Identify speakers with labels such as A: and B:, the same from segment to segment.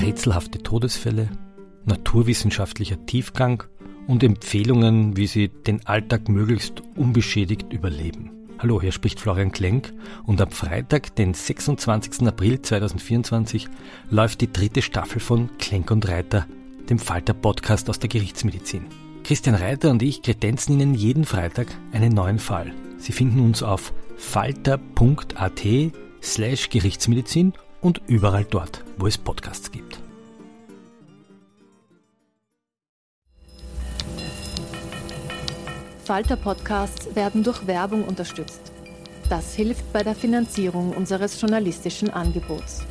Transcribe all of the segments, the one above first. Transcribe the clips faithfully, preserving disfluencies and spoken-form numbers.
A: rätselhafte Todesfälle, naturwissenschaftlicher Tiefgang und Empfehlungen, wie Sie den Alltag möglichst unbeschädigt überleben. Hallo, hier spricht Florian Klenk und am Freitag, den sechsundzwanzigsten April zweitausendvierundzwanzig, läuft die dritte Staffel von Klenk und Reiter, dem Falter-Podcast aus der Gerichtsmedizin. Christian Reiter und ich kredenzen Ihnen jeden Freitag einen neuen Fall. Sie finden uns auf falter.at slash Gerichtsmedizin und überall dort, wo es Podcasts gibt.
B: Falter-Podcasts werden durch Werbung unterstützt. Das hilft bei der Finanzierung unseres journalistischen Angebots.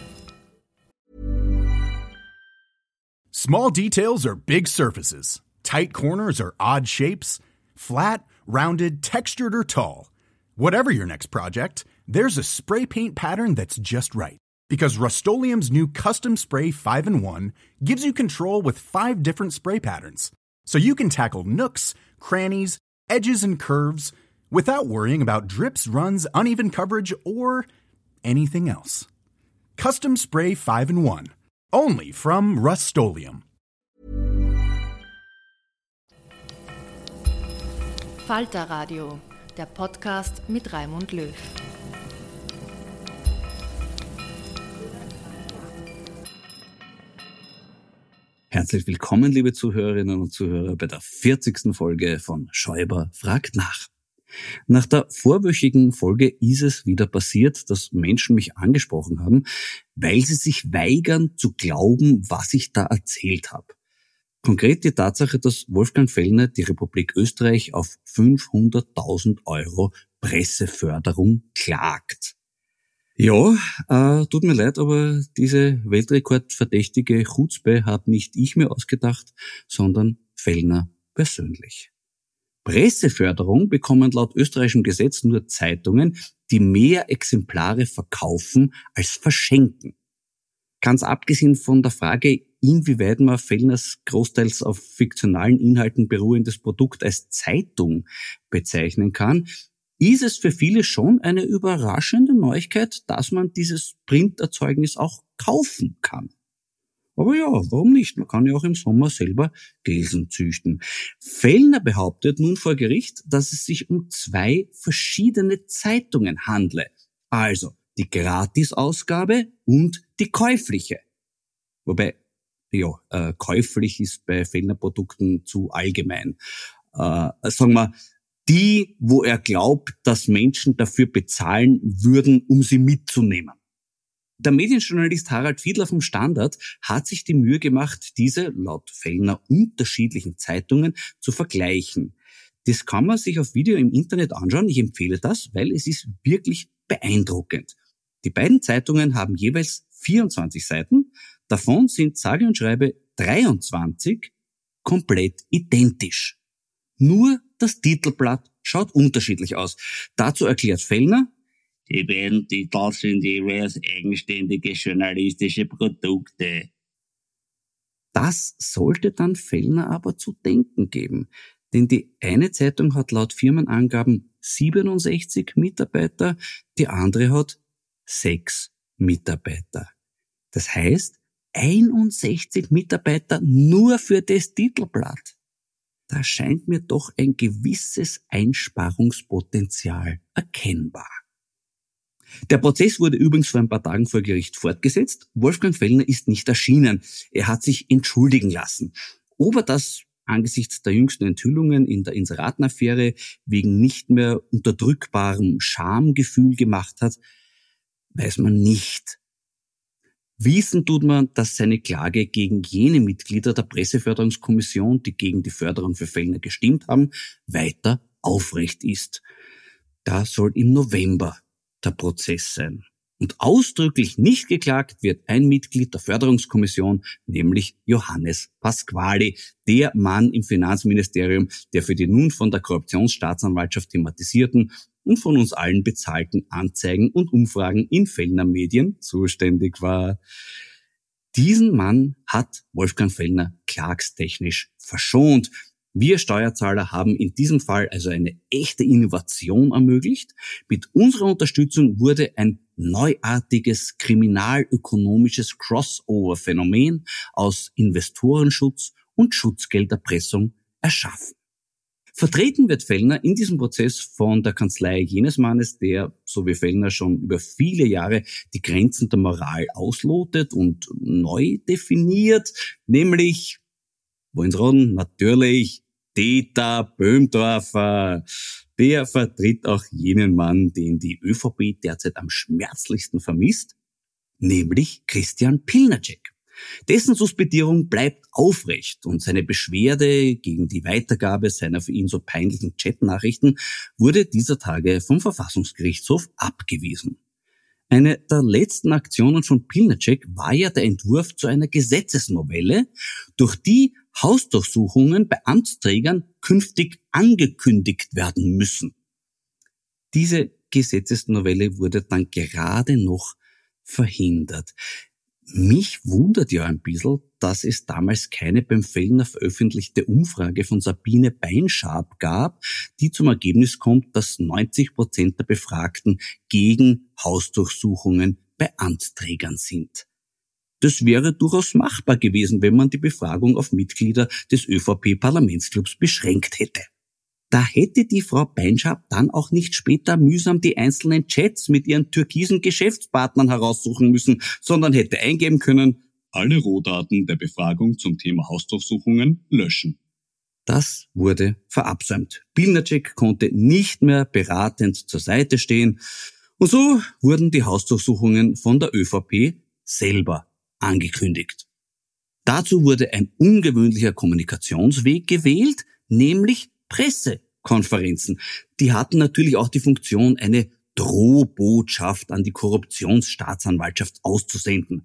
C: Small details are big surfaces. Tight corners are odd shapes. Flat, rounded, textured, or tall. Whatever your next project, there's a spray paint pattern that's just right. Because Rust-Oleum's new Custom Spray five in one gives you control with five different spray patterns. So you can tackle nooks, crannies, edges, and curves without worrying about drips, runs, uneven coverage, or anything else. Custom Spray five in one. Only from Rust-Oleum.
B: Falter Radio, der Podcast mit Raimund Löw.
D: Herzlich willkommen, liebe Zuhörerinnen und Zuhörer, bei der vierzigsten Folge von Schäuber fragt nach. Nach der vorwöchigen Folge ist es wieder passiert, dass Menschen mich angesprochen haben, weil sie sich weigern zu glauben, was ich da erzählt habe. Konkret die Tatsache, dass Wolfgang Fellner die Republik Österreich auf fünfhunderttausend Euro Presseförderung klagt. Ja, äh, tut mir leid, aber diese weltrekordverdächtige Chutzpe habe nicht ich mir ausgedacht, sondern Fellner persönlich. Presseförderung bekommen laut österreichischem Gesetz nur Zeitungen, die mehr Exemplare verkaufen als verschenken. Ganz abgesehen von der Frage, inwieweit man Fellners großteils auf fiktionalen Inhalten beruhendes Produkt als Zeitung bezeichnen kann, ist es für viele schon eine überraschende Neuigkeit, dass man dieses Printerzeugnis auch kaufen kann. Aber ja, warum nicht? Man kann ja auch im Sommer selber Gelsen züchten. Fellner behauptet nun vor Gericht, dass es sich um zwei verschiedene Zeitungen handle. Also die Gratisausgabe und die käufliche. Wobei, ja, äh, käuflich ist bei Fellner-Produkten zu allgemein. Äh, sagen wir, die, wo er glaubt, dass Menschen dafür bezahlen würden, um sie mitzunehmen. Der Medienjournalist Harald Fiedler vom Standard hat sich die Mühe gemacht, diese laut Fellner unterschiedlichen Zeitungen zu vergleichen. Das kann man sich auf Video im Internet anschauen. Ich empfehle das, weil es ist wirklich beeindruckend. Die beiden Zeitungen haben jeweils vierundzwanzig Seiten. Davon sind sage und schreibe dreiundzwanzig komplett identisch. Nur das Titelblatt schaut unterschiedlich aus. Dazu erklärt Fellner:
E: Die beiden Titel sind jeweils eigenständige journalistische Produkte.
D: Das sollte dann Fellner aber zu denken geben. Denn die eine Zeitung hat laut Firmenangaben siebenundsechzig Mitarbeiter, die andere hat sechs Mitarbeiter. Das heißt, einundsechzig Mitarbeiter nur für das Titelblatt. Da scheint mir doch ein gewisses Einsparungspotenzial erkennbar. Der Prozess wurde übrigens vor ein paar Tagen vor Gericht fortgesetzt. Wolfgang Fellner ist nicht erschienen. Er hat sich entschuldigen lassen. Ob er das angesichts der jüngsten Enthüllungen in der Inseratenaffäre wegen nicht mehr unterdrückbarem Schamgefühl gemacht hat, weiß man nicht. Wissen tut man, dass seine Klage gegen jene Mitglieder der Presseförderungskommission, die gegen die Förderung für Fellner gestimmt haben, weiter aufrecht ist. Da soll im November der Prozess sein. Und ausdrücklich nicht geklagt wird ein Mitglied der Förderungskommission, nämlich Johannes Pasquali, der Mann im Finanzministerium, der für die nun von der Korruptionsstaatsanwaltschaft thematisierten und von uns allen bezahlten Anzeigen und Umfragen in Fellner Medien zuständig war. Diesen Mann hat Wolfgang Fellner klagstechnisch verschont. Wir Steuerzahler haben in diesem Fall also eine echte Innovation ermöglicht. Mit unserer Unterstützung wurde ein neuartiges kriminalökonomisches Crossover-Phänomen aus Investorenschutz und Schutzgelderpressung erschaffen. Vertreten wird Fellner in diesem Prozess von der Kanzlei jenes Mannes, der, so wie Fellner, schon über viele Jahre die Grenzen der Moral auslotet und neu definiert, nämlich, wollen's raten, natürlich Dieter Böhmdorfer. Der vertritt auch jenen Mann, den die ÖVP derzeit am schmerzlichsten vermisst, nämlich Christian Pilnacek. Dessen Suspendierung bleibt aufrecht und seine Beschwerde gegen die Weitergabe seiner für ihn so peinlichen Chatnachrichten wurde dieser Tage vom Verfassungsgerichtshof abgewiesen. Eine der letzten Aktionen von Pilnacek war ja der Entwurf zu einer Gesetzesnovelle, durch die Hausdurchsuchungen bei Amtsträgern künftig angekündigt werden müssen. Diese Gesetzesnovelle wurde dann gerade noch verhindert. Mich wundert ja ein bisschen, dass es damals keine beim Fellner veröffentlichte Umfrage von Sabine Beinschab gab, die zum Ergebnis kommt, dass neunzig Prozent der Befragten gegen Hausdurchsuchungen bei Amtsträgern sind. Das wäre durchaus machbar gewesen, wenn man die Befragung auf Mitglieder des ÖVP-Parlamentsclubs beschränkt hätte. Da hätte die Frau Beinschab dann auch nicht später mühsam die einzelnen Chats mit ihren türkisen Geschäftspartnern heraussuchen müssen, sondern hätte eingeben können, alle Rohdaten der Befragung zum Thema Hausdurchsuchungen löschen. Das wurde verabsäumt. Pilnacek konnte nicht mehr beratend zur Seite stehen und so wurden die Hausdurchsuchungen von der ÖVP selber angekündigt. Dazu wurde ein ungewöhnlicher Kommunikationsweg gewählt, nämlich Pressekonferenzen. Die hatten natürlich auch die Funktion, eine Drohbotschaft an die Korruptionsstaatsanwaltschaft auszusenden.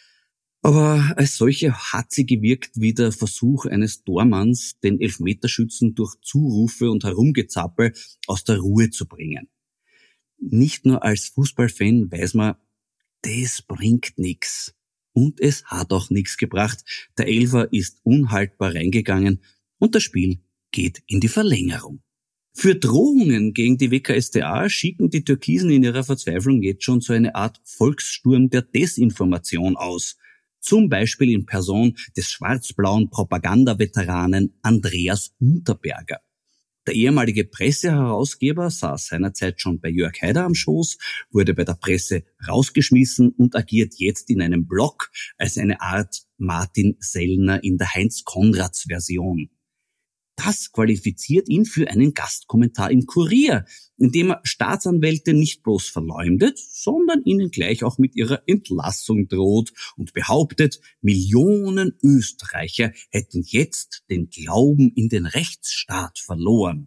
D: Aber als solche hat sie gewirkt wie der Versuch eines Tormanns, den Elfmeterschützen durch Zurufe und Herumgezappel aus der Ruhe zu bringen. Nicht nur als Fußballfan weiß man, das bringt nix. Und es hat auch nichts gebracht. Der Elfer ist unhaltbar reingegangen und das Spiel geht in die Verlängerung. Für Drohungen gegen die W K S t A schicken die Türkisen in ihrer Verzweiflung jetzt schon so eine Art Volkssturm der Desinformation aus. Zum Beispiel in Person des schwarz-blauen Propagandaveteranen Andreas Unterberger. Der ehemalige Presseherausgeber saß seinerzeit schon bei Jörg Haider am Schoß, wurde bei der Presse rausgeschmissen und agiert jetzt in einem Blog als eine Art Martin Sellner in der Heinz-Konrads-Version. Das qualifiziert ihn für einen Gastkommentar im Kurier, in dem er Staatsanwälte nicht bloß verleumdet, sondern ihnen gleich auch mit ihrer Entlassung droht und behauptet, Millionen Österreicher hätten jetzt den Glauben in den Rechtsstaat verloren.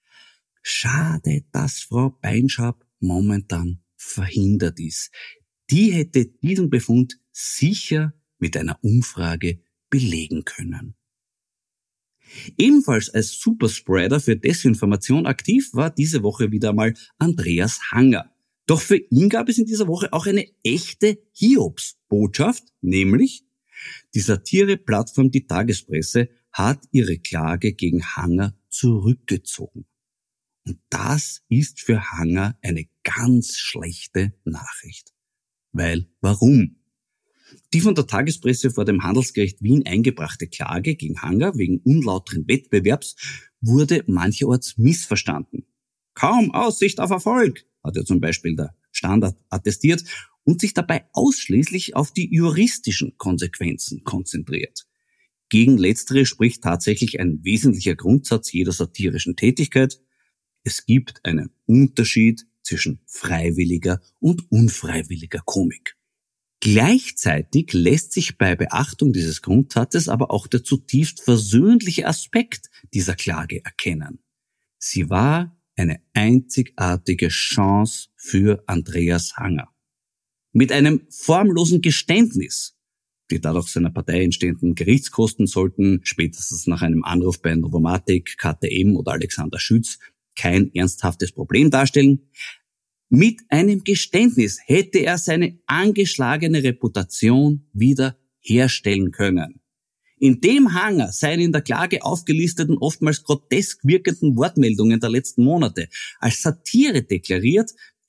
D: Schade, dass Frau Beinschab momentan verhindert ist. Die hätte diesen Befund sicher mit einer Umfrage belegen können. Ebenfalls als Superspreader für Desinformation aktiv war diese Woche wieder mal Andreas Hanger. Doch für ihn gab es in dieser Woche auch eine echte Hiobsbotschaft, nämlich die Satire-Plattform Die Tagespresse hat ihre Klage gegen Hanger zurückgezogen. Und das ist für Hanger eine ganz schlechte Nachricht. Weil, warum? Die von der Tagespresse vor dem Handelsgericht Wien eingebrachte Klage gegen Hanger wegen unlauteren Wettbewerbs wurde mancherorts missverstanden. Kaum Aussicht auf Erfolg, hat ja zum Beispiel der Standard attestiert und sich dabei ausschließlich auf die juristischen Konsequenzen konzentriert. Gegen letztere spricht tatsächlich ein wesentlicher Grundsatz jeder satirischen Tätigkeit. Es gibt einen Unterschied zwischen freiwilliger und unfreiwilliger Komik. Gleichzeitig lässt sich bei Beachtung dieses Grundsatzes aber auch der zutiefst versöhnliche Aspekt dieser Klage erkennen. Sie war eine einzigartige Chance für Andreas Hanger. Mit einem formlosen Geständnis, die dadurch seiner Partei entstehenden Gerichtskosten sollten, spätestens nach einem Anruf bei Novomatic, K T M oder Alexander Schütz, kein ernsthaftes Problem darstellen. Mit einem Geständnis hätte er seine angeschlagene Reputation wieder herstellen können. In dem Hanger seien in der Klage aufgelisteten, oftmals grotesk wirkenden Wortmeldungen der letzten Monate als Satire deklariert,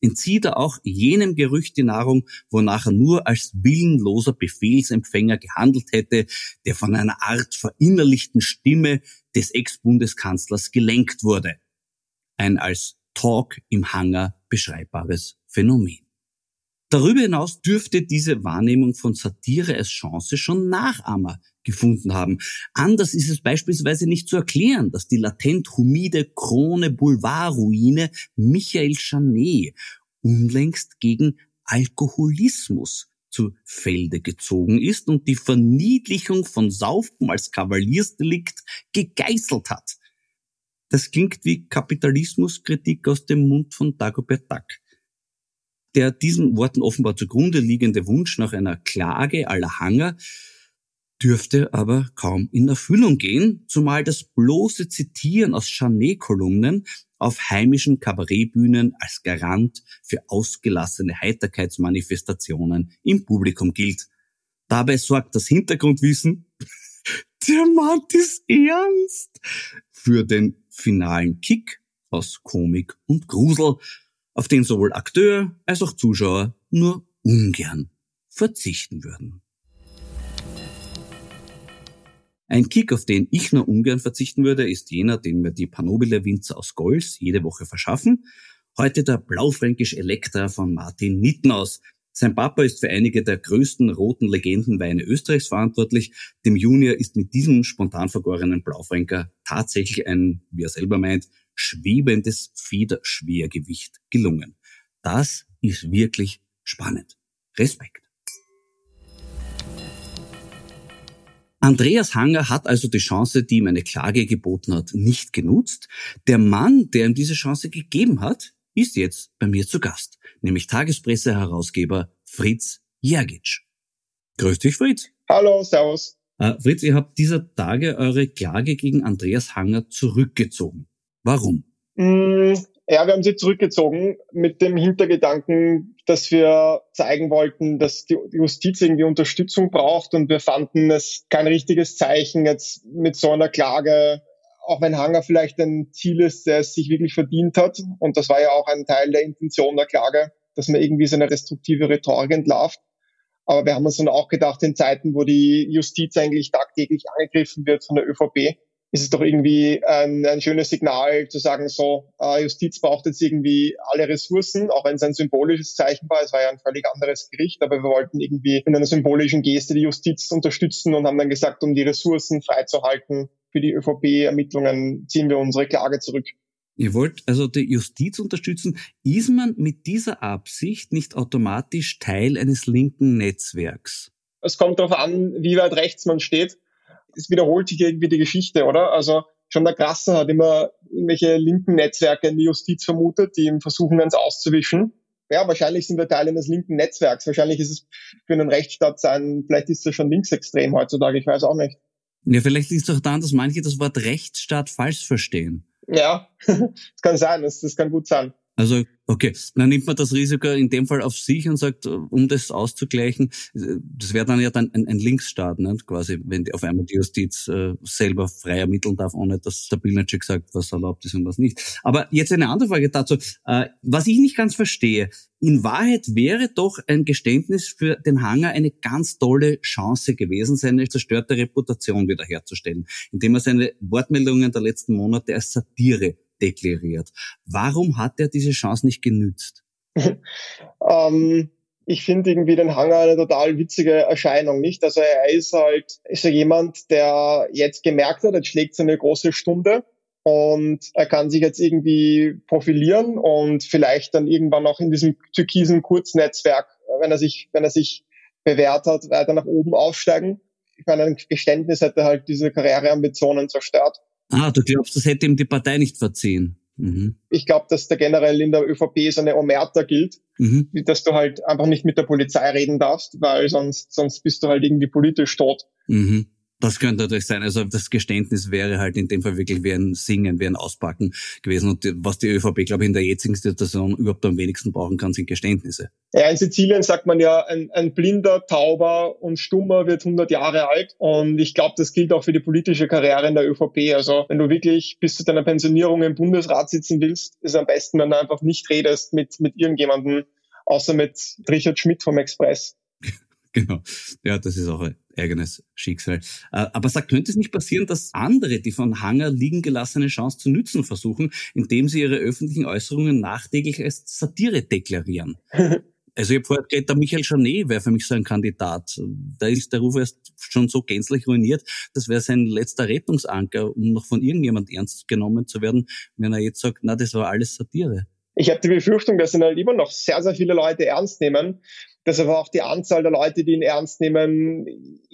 D: entzieht er auch jenem Gerücht die Nahrung, wonach er nur als willenloser Befehlsempfänger gehandelt hätte, der von einer Art verinnerlichten Stimme des Ex-Bundeskanzlers gelenkt wurde. Ein als Talk im Hangar beschreibbares Phänomen. Darüber hinaus dürfte diese Wahrnehmung von Satire als Chance schon Nachahmer gefunden haben. Anders ist es beispielsweise nicht zu erklären, dass die latent humide Krone-Boulevard-Ruine Michael Janet unlängst gegen Alkoholismus zu Felde gezogen ist und die Verniedlichung von Saufen als Kavaliersdelikt gegeißelt hat. Das klingt wie Kapitalismuskritik aus dem Mund von Dagobert Duck. Der diesen Worten offenbar zugrunde liegende Wunsch nach einer Klage à la Hanger dürfte aber kaum in Erfüllung gehen, zumal das bloße Zitieren aus Janet-Kolumnen auf heimischen Kabarettbühnen als Garant für ausgelassene Heiterkeitsmanifestationen im Publikum gilt. Dabei sorgt das Hintergrundwissen, der meint ist ernst, für den finalen Kick aus Komik und Grusel, auf den sowohl Akteur als auch Zuschauer nur ungern verzichten würden. Ein Kick, auf den ich nur ungern verzichten würde, ist jener, den mir die Panobile Winzer aus Gols jede Woche verschaffen. Heute der Blaufränkisch Elektra von Martin Nittenhaus. Sein Papa ist für einige der größten roten Legendenweine Österreichs verantwortlich. Dem Junior ist mit diesem spontan vergorenen Blaufränker tatsächlich ein, wie er selber meint, schwebendes Federschwergewicht gelungen. Das ist wirklich spannend. Respekt. Andreas Hanger hat also die Chance, die ihm eine Klage geboten hat, nicht genutzt. Der Mann, der ihm diese Chance gegeben hat, ist jetzt bei mir zu Gast, nämlich Tagespresse-Herausgeber Fritz Jergic. Grüß dich, Fritz.
F: Hallo, servus.
D: Äh, Fritz, ihr habt dieser Tage eure Klage gegen Andreas Hanger zurückgezogen. Warum?
F: Mm, ja, wir haben sie zurückgezogen mit dem Hintergedanken, dass wir zeigen wollten, dass die Justiz irgendwie Unterstützung braucht, und wir fanden es kein richtiges Zeichen jetzt mit so einer Klage, auch wenn Hanger vielleicht ein Ziel ist, der es sich wirklich verdient hat. Und das war ja auch ein Teil der Intention der Klage, dass man irgendwie so eine destruktive Rhetorik entlarvt. Aber wir haben uns dann auch gedacht, in Zeiten, wo die Justiz eigentlich tagtäglich angegriffen wird von der ÖVP, ist es doch irgendwie ein, ein schönes Signal zu sagen, so, äh, Justiz braucht jetzt irgendwie alle Ressourcen, auch wenn es ein symbolisches Zeichen war. Es war ja ein völlig anderes Gericht, aber wir wollten irgendwie mit einer symbolischen Geste die Justiz unterstützen und haben dann gesagt, um die Ressourcen freizuhalten für die ÖVP-Ermittlungen, ziehen wir unsere Klage zurück.
D: Ihr wollt also die Justiz unterstützen. Ist man mit dieser Absicht nicht automatisch Teil eines linken Netzwerks?
F: Es kommt darauf an, wie weit rechts man steht. Es wiederholt sich irgendwie die Geschichte, oder? Also schon der Grasser hat immer irgendwelche linken Netzwerke in die Justiz vermutet, die ihm versuchen, eins auszuwischen. Ja, wahrscheinlich sind wir Teil eines linken Netzwerks. Wahrscheinlich ist es für einen Rechtsstaat sein, vielleicht ist es schon linksextrem heutzutage, ich weiß auch nicht.
D: Ja, vielleicht liegt es doch daran, dass manche das Wort Rechtsstaat falsch verstehen.
F: Ja, das kann sein, das, das kann gut sein.
D: Also, okay, dann nimmt man das Risiko in dem Fall auf sich und sagt, um das auszugleichen, das wäre dann ja dann ein, ein Linksstaat, ne? Quasi, wenn die, auf einmal die Justiz äh, selber frei ermitteln darf, ohne dass der Pilnacek sagt, was erlaubt ist und was nicht. Aber jetzt eine andere Frage dazu. Äh, was ich nicht ganz verstehe, in Wahrheit wäre doch ein Geständnis für den Hanger eine ganz tolle Chance gewesen, seine zerstörte Reputation wiederherzustellen, indem er seine Wortmeldungen der letzten Monate als Satire deklariert. Warum hat er diese Chance nicht genützt?
F: ähm, ich finde irgendwie den Hanger eine total witzige Erscheinung, nicht? Also er ist halt ist ja jemand, der jetzt gemerkt hat, jetzt schlägt seine große Stunde und er kann sich jetzt irgendwie profilieren und vielleicht dann irgendwann auch in diesem türkisen Kurznetzwerk, wenn er sich, wenn er sich bewährt hat, weiter nach oben aufsteigen. Ich meine, ein Geständnis hätte halt diese Karriereambitionen zerstört.
D: Ah, du glaubst, das hätte ihm die Partei nicht verziehen? Mhm.
F: Ich glaube, dass da generell in der ÖVP so eine Omerta gilt, mhm. dass du halt einfach nicht mit der Polizei reden darfst, weil sonst sonst bist du halt irgendwie politisch tot.
D: Mhm. Das könnte natürlich sein. Also das Geständnis wäre halt in dem Fall wirklich wie ein Singen, wie ein Auspacken gewesen. Und was die ÖVP, glaube ich, in der jetzigen Situation überhaupt am wenigsten brauchen kann, sind Geständnisse.
F: Ja, in Sizilien sagt man ja, ein, ein Blinder, Tauber und Stummer wird hundert Jahre alt. Und ich glaube, das gilt auch für die politische Karriere in der ÖVP. Also wenn du wirklich bis zu deiner Pensionierung im Bundesrat sitzen willst, ist es am besten, wenn du einfach nicht redest mit, mit irgendjemandem, außer mit Richard Schmidt vom Express.
D: Genau. Ja, das ist auch ein eigenes Schicksal. Aber sag, könnte es nicht passieren, dass andere die von Hanger liegen gelassene Chance zu nützen versuchen, indem sie ihre öffentlichen Äußerungen nachträglich als Satire deklarieren? Also ich habe vorher geredet, der Michael Janet wäre für mich so ein Kandidat. Da ist der Ruf erst schon so gänzlich ruiniert, das wäre sein letzter Rettungsanker, um noch von irgendjemand ernst genommen zu werden, wenn er jetzt sagt, na, das war alles Satire.
F: Ich habe die Befürchtung, dass ihn halt immer noch sehr, sehr viele Leute ernst nehmen, dass aber auch die Anzahl der Leute, die ihn ernst nehmen,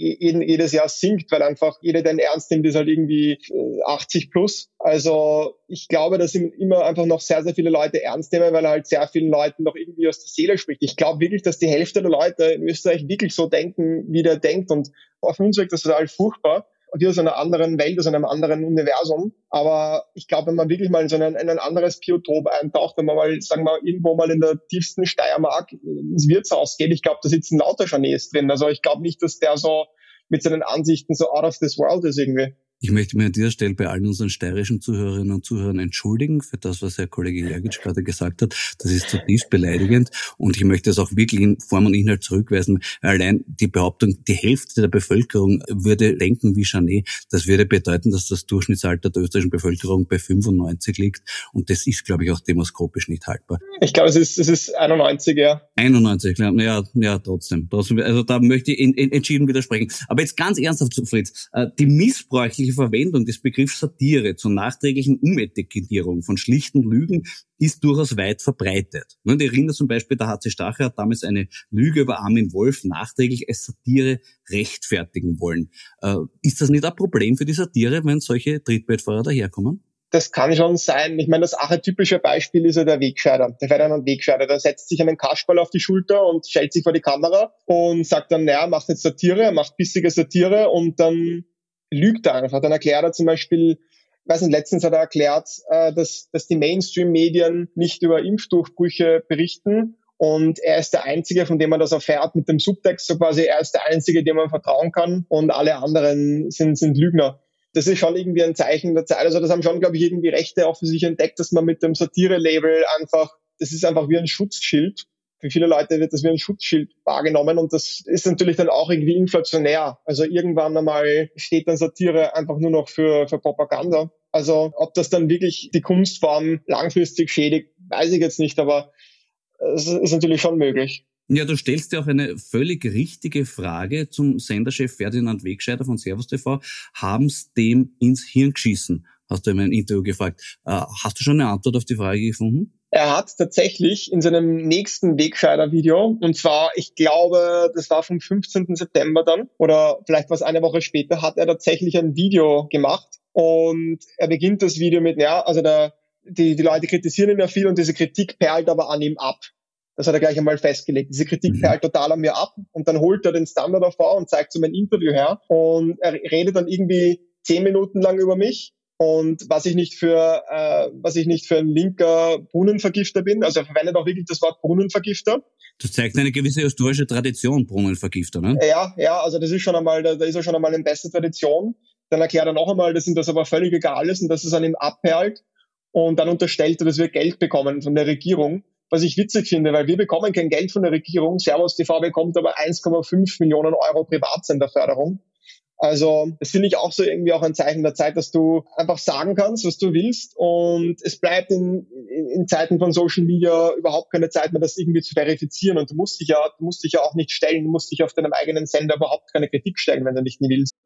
F: jedes Jahr sinkt, weil einfach jeder, der ihn ernst nimmt, ist halt irgendwie achtzig plus. Also ich glaube, dass ihn immer einfach noch sehr, sehr viele Leute ernst nehmen, weil er halt sehr vielen Leuten noch irgendwie aus der Seele spricht. Ich glaube wirklich, dass die Hälfte der Leute in Österreich wirklich so denken, wie der denkt, und auf uns wirkt das total furchtbar. Wir aus einer anderen Welt, aus einem anderen Universum. Aber ich glaube, wenn man wirklich mal in so ein, in ein anderes Biotop eintaucht, wenn man mal, sagen wir, irgendwo mal in der tiefsten Steiermark ins Wirtshaus geht, ich glaube, da sitzen lauter Janets drin. Also ich glaube nicht, dass der so mit seinen Ansichten so out of this world ist irgendwie.
D: Ich möchte mich an dieser Stelle bei allen unseren steirischen Zuhörerinnen und Zuhörern entschuldigen für das, was Herr Kollege Jergic gerade gesagt hat. Das ist zutiefst beleidigend und ich möchte es auch wirklich in Form und Inhalt zurückweisen. Allein die Behauptung, die Hälfte der Bevölkerung würde denken wie Janet, das würde bedeuten, dass das Durchschnittsalter der österreichischen Bevölkerung bei fünfundneunzig liegt und das ist, glaube ich, auch demoskopisch nicht haltbar.
F: Ich glaube, es ist, es ist einundneunzig, ja.
D: einundneunzig, ja, ja, trotzdem. trotzdem. Also da möchte ich in, in, entschieden widersprechen. Aber jetzt ganz ernsthaft, Fritz, die missbräuchliche Verwendung des Begriffs Satire zur nachträglichen Umetikettierung von schlichten Lügen ist durchaus weit verbreitet. Ich erinnere zum Beispiel, der H C Stache hat damals eine Lüge über Armin Wolf nachträglich als Satire rechtfertigen wollen. Ist das nicht ein Problem für die Satire, wenn solche Trittbettfahrer daherkommen?
F: Das kann schon sein. Ich meine, das archetypische Beispiel ist ja der Wegscheider, der Ferdinand Wegscheider. Der setzt sich einen Kasperl auf die Schulter und stellt sich vor die Kamera und sagt dann, naja, macht jetzt Satire, er macht bissige Satire und dann lügt er einfach. Dann erklärt er zum Beispiel, ich weiß nicht, letztens hat er erklärt, dass, dass die Mainstream-Medien nicht über Impfdurchbrüche berichten und er ist der Einzige, von dem man das erfährt mit dem Subtext, so quasi, er ist der Einzige, dem man vertrauen kann und alle anderen sind, sind Lügner. Das ist schon irgendwie ein Zeichen der Zeit. Also das haben schon, glaube ich, irgendwie Rechte auch für sich entdeckt, dass man mit dem Satire-Label einfach, das ist einfach wie ein Schutzschild. Für viele Leute wird das wie ein Schutzschild wahrgenommen und das ist natürlich dann auch irgendwie inflationär. Also irgendwann einmal steht dann Satire einfach nur noch für, für Propaganda. Also ob das dann wirklich die Kunstform langfristig schädigt, weiß ich jetzt nicht, aber es ist natürlich schon möglich.
D: Ja, du stellst ja auch eine völlig richtige Frage zum Senderchef Ferdinand Wegscheider von Servus T V. Haben's dem ins Hirn geschissen? Hast du in einem Interview gefragt. Hast du schon eine Antwort auf die Frage gefunden?
F: Er hat tatsächlich in seinem nächsten Wegscheider-Video, und zwar, ich glaube, das war vom fünfzehnten September dann, oder vielleicht war es eine Woche später, hat er tatsächlich ein Video gemacht und er beginnt das Video mit, ja, also der, die, die Leute kritisieren ihn ja viel und diese Kritik perlt aber an ihm ab. Das hat er gleich einmal festgelegt. Diese Kritik mhm. perlt total an mir ab und dann holt er den Standard davor und zeigt so mein Interview her und er redet dann irgendwie zehn Minuten lang über mich. Und was ich nicht für, äh, was ich nicht für ein linker Brunnenvergifter bin, also er verwendet auch wirklich das Wort Brunnenvergifter.
D: Das zeigt eine gewisse historische Tradition, Brunnenvergifter, ne?
F: Ja, ja, also das ist schon einmal, da, da ist er schon einmal in bester Tradition. Dann erklärt er noch einmal, dass ihm das aber völlig egal ist und dass es an ihm abperlt. Und dann unterstellt er, dass wir Geld bekommen von der Regierung. Was ich witzig finde, weil wir bekommen kein Geld von der Regierung. Servus T V bekommt aber eins Komma fünf Millionen Euro Privatsenderförderung. Also das finde ich auch so irgendwie auch ein Zeichen der Zeit, dass du einfach sagen kannst, was du willst und es bleibt in, in, in Zeiten von Social Media überhaupt keine Zeit mehr, das irgendwie zu verifizieren und du musst dich ja, du musst dich ja auch nicht stellen, du musst dich auf deinem eigenen Sender überhaupt keine Kritik stellen, wenn du nicht nie willst.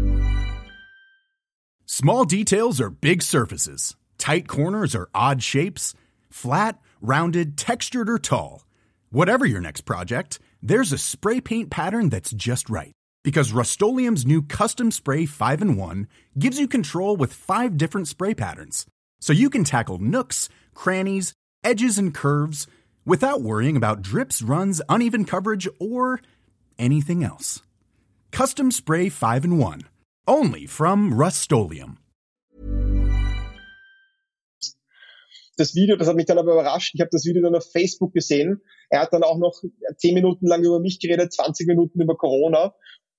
C: Small details are big surfaces. Tight corners are odd shapes. Flat, rounded, textured or tall. Whatever your next project, there's a spray paint pattern that's just right. Because Rust-Oleum's new Custom Spray five in one gives you control with five different spray patterns. So you can tackle nooks, crannies, edges, and curves without worrying about drips, runs, uneven coverage, or anything else. Custom Spray five in one. Only from Rust-Oleum.
F: Das Video, das hat mich dann aber überrascht. Ich habe das Video dann auf Facebook gesehen. Er hat dann auch noch zehn Minuten lang über mich geredet, zwanzig Minuten über Corona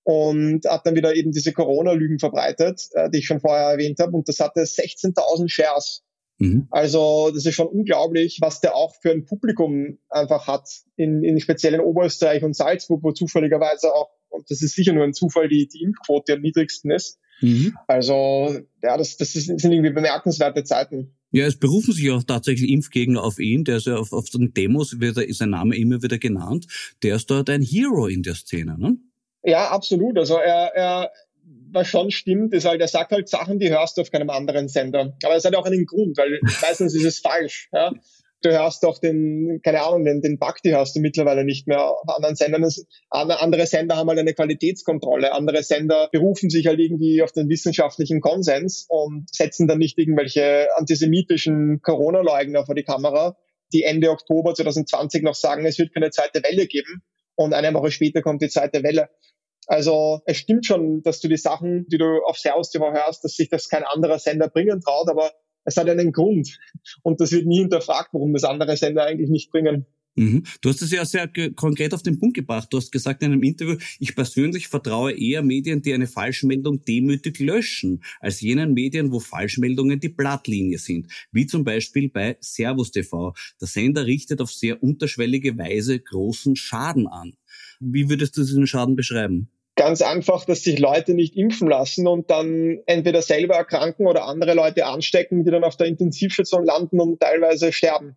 F: und hat dann wieder eben diese Corona-Lügen verbreitet, äh, die ich schon vorher erwähnt habe. Und das hatte sechzehntausend Shares. Mhm. Also das ist schon unglaublich, was der auch für ein Publikum einfach hat, in, in speziell in Oberösterreich und Salzburg, wo zufälligerweise auch, und das ist sicher nur ein Zufall, die, die Impfquote am niedrigsten ist. Mhm. Also ja, das, das sind irgendwie bemerkenswerte Zeiten.
D: Ja, es berufen sich auch tatsächlich Impfgegner auf ihn. Der ist ja auf, auf den Demos, wird er, ist sein Name immer wieder genannt. Der ist dort ein Hero in der Szene, ne?
F: Ja, absolut. Also er, er was schon stimmt, ist halt, er sagt halt Sachen, die hörst du auf keinem anderen Sender. Aber es hat auch einen Grund, weil meistens ist es falsch. Ja? Du hörst doch den, keine Ahnung, den, den Bhakti hörst du mittlerweile nicht mehr auf anderen Sendern. Andere Sender haben halt eine Qualitätskontrolle. Andere Sender berufen sich halt irgendwie auf den wissenschaftlichen Konsens und setzen dann nicht irgendwelche antisemitischen Corona-Leugner vor die Kamera, die Ende Oktober zwanzig zwanzig noch sagen, es wird keine zweite Welle geben. Und eine Woche später kommt die zweite Welle. Also es stimmt schon, dass du die Sachen, die du auf Servus T V hörst, dass sich das kein anderer Sender bringen traut, aber es hat einen Grund. Und das wird nie hinterfragt, warum das andere Sender eigentlich nicht bringen.
D: Mhm. Du hast es ja sehr konkret auf den Punkt gebracht. Du hast gesagt in einem Interview, ich persönlich vertraue eher Medien, die eine Falschmeldung demütig löschen, als jenen Medien, wo Falschmeldungen die Blattlinie sind. Wie zum Beispiel bei Servus T V. Der Sender richtet auf sehr unterschwellige Weise großen Schaden an. Wie würdest du diesen Schaden beschreiben?
F: Ganz einfach, dass sich Leute nicht impfen lassen und dann entweder selber erkranken oder andere Leute anstecken, die dann auf der Intensivstation landen und teilweise sterben.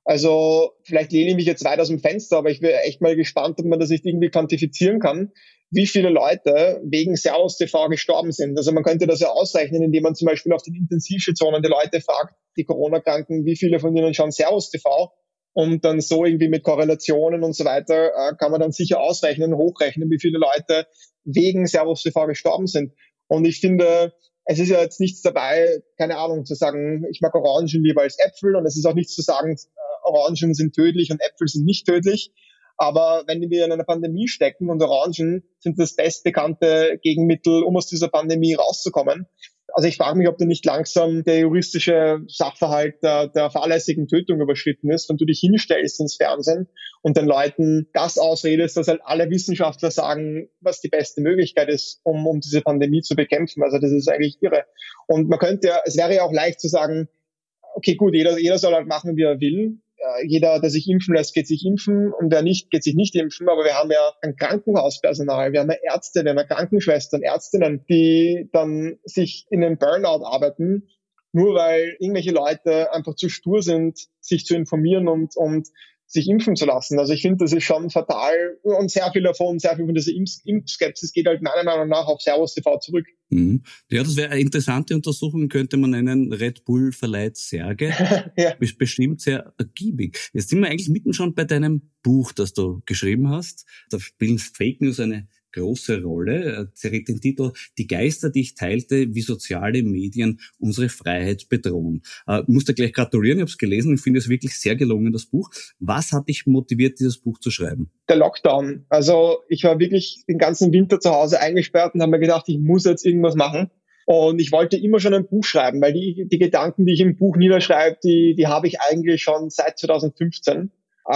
F: Also vielleicht lehne ich mich jetzt weit aus dem Fenster, aber ich bin echt mal gespannt, ob man das nicht irgendwie quantifizieren kann, wie viele Leute wegen Servus T V gestorben sind. Also man könnte das ja ausrechnen, indem man zum Beispiel auf den Intensivstationen die Leute fragt, die Corona-Kranken, wie viele von ihnen schauen Servus T V? Und dann so irgendwie mit Korrelationen und so weiter äh, kann man dann sicher ausrechnen, hochrechnen, wie viele Leute wegen Servus T V gestorben sind. Und ich finde, es ist ja jetzt nichts dabei, keine Ahnung, zu sagen, ich mag Orangen lieber als Äpfel. Und es ist auch nichts zu sagen, äh, Orangen sind tödlich und Äpfel sind nicht tödlich. Aber wenn wir in einer Pandemie stecken und Orangen sind das bestbekannte Gegenmittel, um aus dieser Pandemie rauszukommen. Also ich frage mich, ob da nicht langsam der juristische Sachverhalt der, der fahrlässigen Tötung überschritten ist, wenn du dich hinstellst ins Fernsehen und den Leuten das ausredest, dass halt alle Wissenschaftler sagen, was die beste Möglichkeit ist, um, um diese Pandemie zu bekämpfen. Also das ist eigentlich irre. Und man könnte ja, es wäre ja auch leicht zu sagen, okay, gut, jeder, jeder soll halt machen, wie er will. Jeder, der sich impfen lässt, geht sich impfen und wer nicht, geht sich nicht impfen. Aber wir haben ja ein Krankenhauspersonal, wir haben ja Ärzte, wir haben ja Krankenschwestern, Ärztinnen, die dann sich in einem Burnout arbeiten, nur weil irgendwelche Leute einfach zu stur sind, sich zu informieren und, und sich impfen zu lassen. Also ich finde, das ist schon fatal und sehr viel davon, sehr viel von dieser Impf- Impfskepsis geht halt meiner Meinung nach auf Servus T V zurück.
D: Mhm. Ja, das wäre eine interessante Untersuchung, könnte man nennen, Red Bull verleiht Särge. Ja. Ist bestimmt sehr ergiebig. Jetzt sind wir eigentlich mitten schon bei deinem Buch, das du geschrieben hast. Da spielen Fake News eine große Rolle. Sie trägt den Titel Die Geister, die ich teilte, wie soziale Medien unsere Freiheit bedrohen. Ich muss dir gleich gratulieren, ich habe es gelesen und finde es wirklich sehr gelungen, das Buch. Was hat dich motiviert, dieses Buch zu schreiben?
F: Der Lockdown. Also ich war wirklich den ganzen Winter zu Hause eingesperrt und habe mir gedacht, ich muss jetzt irgendwas machen. Und ich wollte immer schon ein Buch schreiben, weil die, die Gedanken, die ich im Buch niederschreibe, die, die habe ich eigentlich schon seit zwanzig fünfzehn.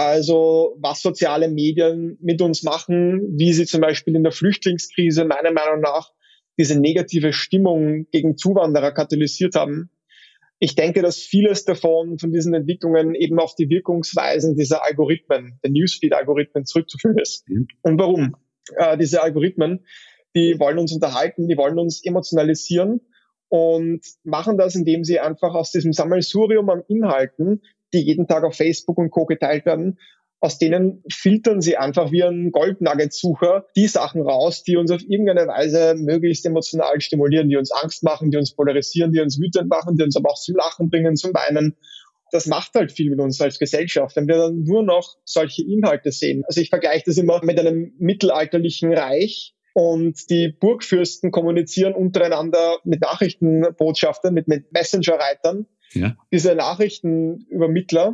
F: Also was soziale Medien mit uns machen, wie sie zum Beispiel in der Flüchtlingskrise meiner Meinung nach diese negative Stimmung gegen Zuwanderer katalysiert haben. Ich denke, dass vieles davon, von diesen Entwicklungen eben auf die Wirkungsweisen dieser Algorithmen, der Newsfeed-Algorithmen zurückzuführen ist. Mhm. Und warum? Äh, diese Algorithmen, die wollen uns unterhalten, die wollen uns emotionalisieren und machen das, indem sie einfach aus diesem Sammelsurium an Inhalten, die jeden Tag auf Facebook und Co. geteilt werden, aus denen filtern sie einfach wie ein Goldnugget-Sucher die Sachen raus, die uns auf irgendeine Weise möglichst emotional stimulieren, die uns Angst machen, die uns polarisieren, die uns wütend machen, die uns aber auch zum Lachen bringen, zum Weinen. Das macht halt viel mit uns als Gesellschaft, wenn wir dann nur noch solche Inhalte sehen. Also ich vergleiche das immer mit einem mittelalterlichen Reich und die Burgfürsten kommunizieren untereinander mit Nachrichtenbotschaftern, mit, mit Messenger-Reitern. Ja. Diese Nachrichtenübermittler,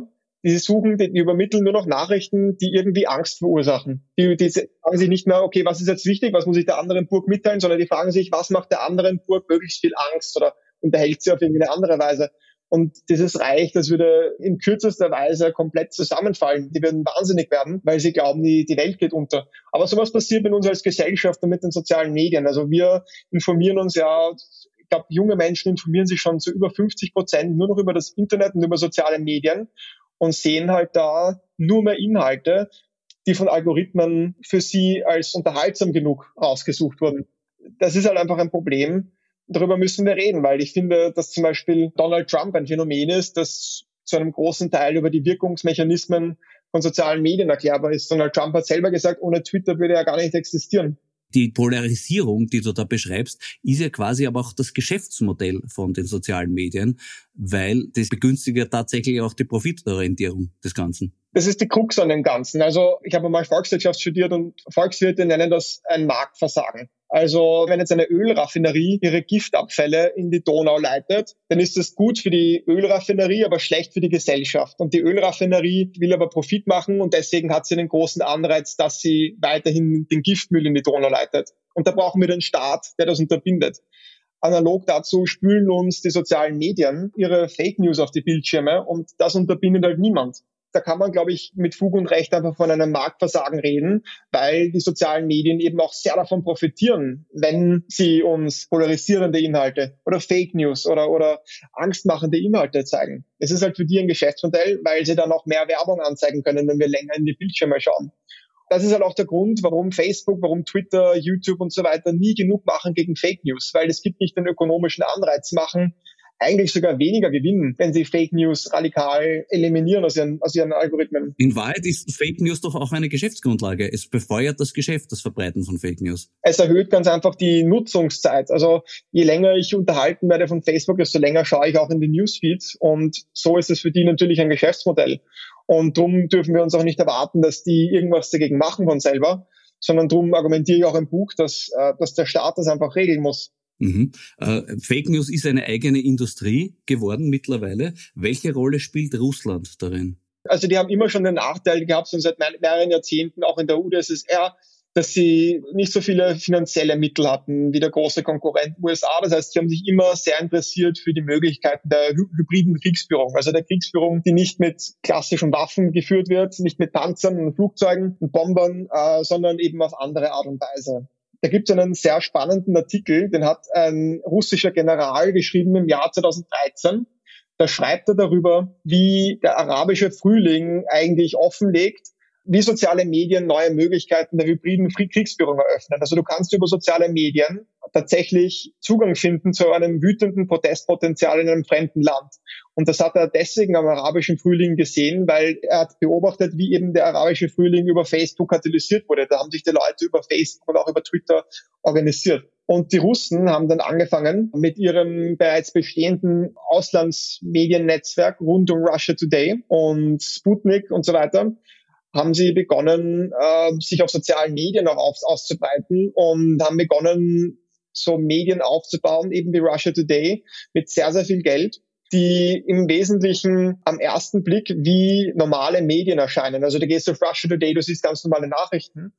F: Die suchen, die, die übermitteln nur noch Nachrichten, die irgendwie Angst verursachen. Die, die fragen sich nicht mehr, okay, was ist jetzt wichtig, was muss ich der anderen Burg mitteilen, sondern die fragen sich, was macht der anderen Burg möglichst viel Angst oder unterhält sie auf irgendeine andere Weise. Und dieses Reich, das würde in kürzester Weise komplett zusammenfallen. Die würden wahnsinnig werden, weil sie glauben, die, die Welt geht unter. Aber sowas passiert mit uns als Gesellschaft und mit den sozialen Medien. Also wir informieren uns ja, ich glaube, junge Menschen informieren sich schon zu über fünfzig Prozent nur noch über das Internet und über soziale Medien und sehen halt da nur mehr Inhalte, die von Algorithmen für sie als unterhaltsam genug rausgesucht wurden. Das ist halt einfach ein Problem. Darüber müssen wir reden, weil ich finde, dass zum Beispiel Donald Trump ein Phänomen ist, das zu einem großen Teil über die Wirkungsmechanismen von sozialen Medien erklärbar ist. Donald Trump hat selber gesagt, ohne Twitter würde er gar nicht existieren.
D: Die Polarisierung, die du da beschreibst, ist ja quasi aber auch das Geschäftsmodell von den sozialen Medien, weil das begünstigt ja tatsächlich auch die Profitorientierung des Ganzen.
F: Das ist die Krux an dem Ganzen. Also ich habe mal Volkswirtschaft studiert und Volkswirte nennen das ein Marktversagen. Also wenn jetzt eine Ölraffinerie ihre Giftabfälle in die Donau leitet, dann ist das gut für die Ölraffinerie, aber schlecht für die Gesellschaft. Und die Ölraffinerie will aber Profit machen und deswegen hat sie einen großen Anreiz, dass sie weiterhin den Giftmüll in die Donau leitet. Und da brauchen wir den Staat, der das unterbindet. Analog dazu spülen uns die sozialen Medien ihre Fake News auf die Bildschirme und das unterbindet halt niemand. Da kann man, glaube ich, mit Fug und Recht einfach von einem Marktversagen reden, weil die sozialen Medien eben auch sehr davon profitieren, wenn sie uns polarisierende Inhalte oder Fake News oder, oder angstmachende Inhalte zeigen. Es ist halt für die ein Geschäftsmodell, weil sie dann auch mehr Werbung anzeigen können, wenn wir länger in die Bildschirme schauen. Das ist halt auch der Grund, warum Facebook, warum Twitter, YouTube und so weiter nie genug machen gegen Fake News, weil es gibt nicht den ökonomischen Anreiz machen, eigentlich sogar weniger gewinnen, wenn sie Fake News radikal eliminieren aus ihren, aus ihren Algorithmen.
D: In Wahrheit ist Fake News doch auch eine Geschäftsgrundlage. Es befeuert das Geschäft, das Verbreiten von Fake News.
F: Es erhöht ganz einfach die Nutzungszeit. Also je länger ich unterhalten werde von Facebook, desto länger schaue ich auch in die Newsfeeds und so ist es für die natürlich ein Geschäftsmodell. Und darum dürfen wir uns auch nicht erwarten, dass die irgendwas dagegen machen von selber, sondern darum argumentiere ich auch im Buch, dass, dass der Staat das einfach regeln muss.
D: Mhm. Äh, Fake News ist eine eigene Industrie geworden mittlerweile. Welche Rolle spielt Russland darin?
F: Also die haben immer schon den Nachteil gehabt, schon seit mehreren Jahrzehnten, auch in der U d S S R, dass sie nicht so viele finanzielle Mittel hatten wie der große Konkurrent U S A. Das heißt, sie haben sich immer sehr interessiert für die Möglichkeiten der hy- hybriden Kriegsführung, also der Kriegsführung, die nicht mit klassischen Waffen geführt wird, nicht mit Panzern und Flugzeugen und Bombern, äh, sondern eben auf andere Art und Weise. Da gibt es einen sehr spannenden Artikel, den hat ein russischer General geschrieben im Jahr zweitausenddreizehn. Da schreibt er darüber, wie der arabische Frühling eigentlich offenlegt, wie soziale Medien neue Möglichkeiten der hybriden Kriegsführung eröffnen. Also du kannst über soziale Medien tatsächlich Zugang finden zu einem wütenden Protestpotenzial in einem fremden Land. Und das hat er deswegen am arabischen Frühling gesehen, weil er hat beobachtet, wie eben der arabische Frühling über Facebook katalysiert wurde. Da haben sich die Leute über Facebook und auch über Twitter organisiert. Und die Russen haben dann angefangen mit ihrem bereits bestehenden Auslandsmediennetzwerk rund um Russia Today und Sputnik und so weiter, haben sie begonnen, äh, sich auf sozialen Medien auch auf, auszubreiten und haben begonnen, so Medien aufzubauen, eben wie Russia Today, mit sehr, sehr viel Geld, die im Wesentlichen am ersten Blick wie normale Medien erscheinen. Also du gehst auf Russia Today, du siehst ganz normale Nachrichten,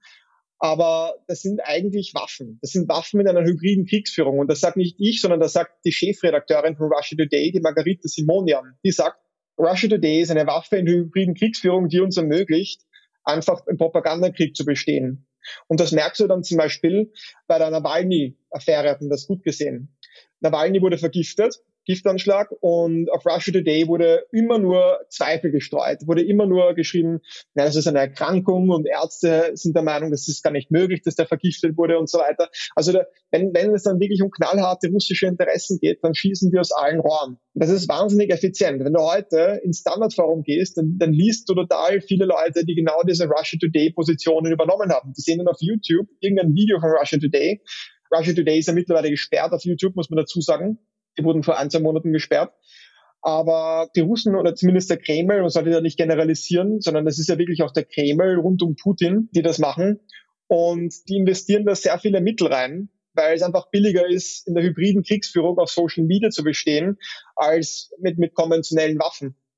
F: aber das sind eigentlich Waffen. Das sind Waffen mit einer hybriden Kriegsführung. Und das sagt nicht ich, sondern das sagt die Chefredakteurin von Russia Today, die Margarita Simonian. Die sagt, Russia Today ist eine Waffe in der hybriden Kriegsführung, die uns ermöglicht, einfach einen Propagandakrieg zu bestehen. Und das merkst du dann zum Beispiel bei der Nawalny-Affäre, hatten wir das gut gesehen. Nawalny wurde vergiftet, Giftanschlag, und auf Russia Today wurde immer nur Zweifel gestreut, wurde immer nur geschrieben, na, das ist eine Erkrankung und Ärzte sind der Meinung, das ist gar nicht möglich, dass der vergiftet wurde und so weiter. Also da, wenn, wenn es dann wirklich um knallharte russische Interessen geht, dann schießen die aus allen Rohren. Das ist wahnsinnig effizient. Wenn du heute ins Standardforum gehst, dann, dann liest du total viele Leute, die genau diese Russia Today-Positionen übernommen haben. Die sehen dann auf YouTube irgendein Video von Russia Today. Russia Today ist ja mittlerweile gesperrt auf YouTube, muss man dazu sagen. Die wurden vor ein, zwei Monaten gesperrt. Aber die Russen oder zumindest der Kreml, man sollte da nicht generalisieren, sondern das ist ja wirklich auch der Kreml rund um Putin, die das machen. Und die investieren da sehr viele Mittel rein, weil es einfach billiger ist, in der hybriden Kriegsführung auf Social Media zu bestehen, als mit, mit konventionellen Waffen.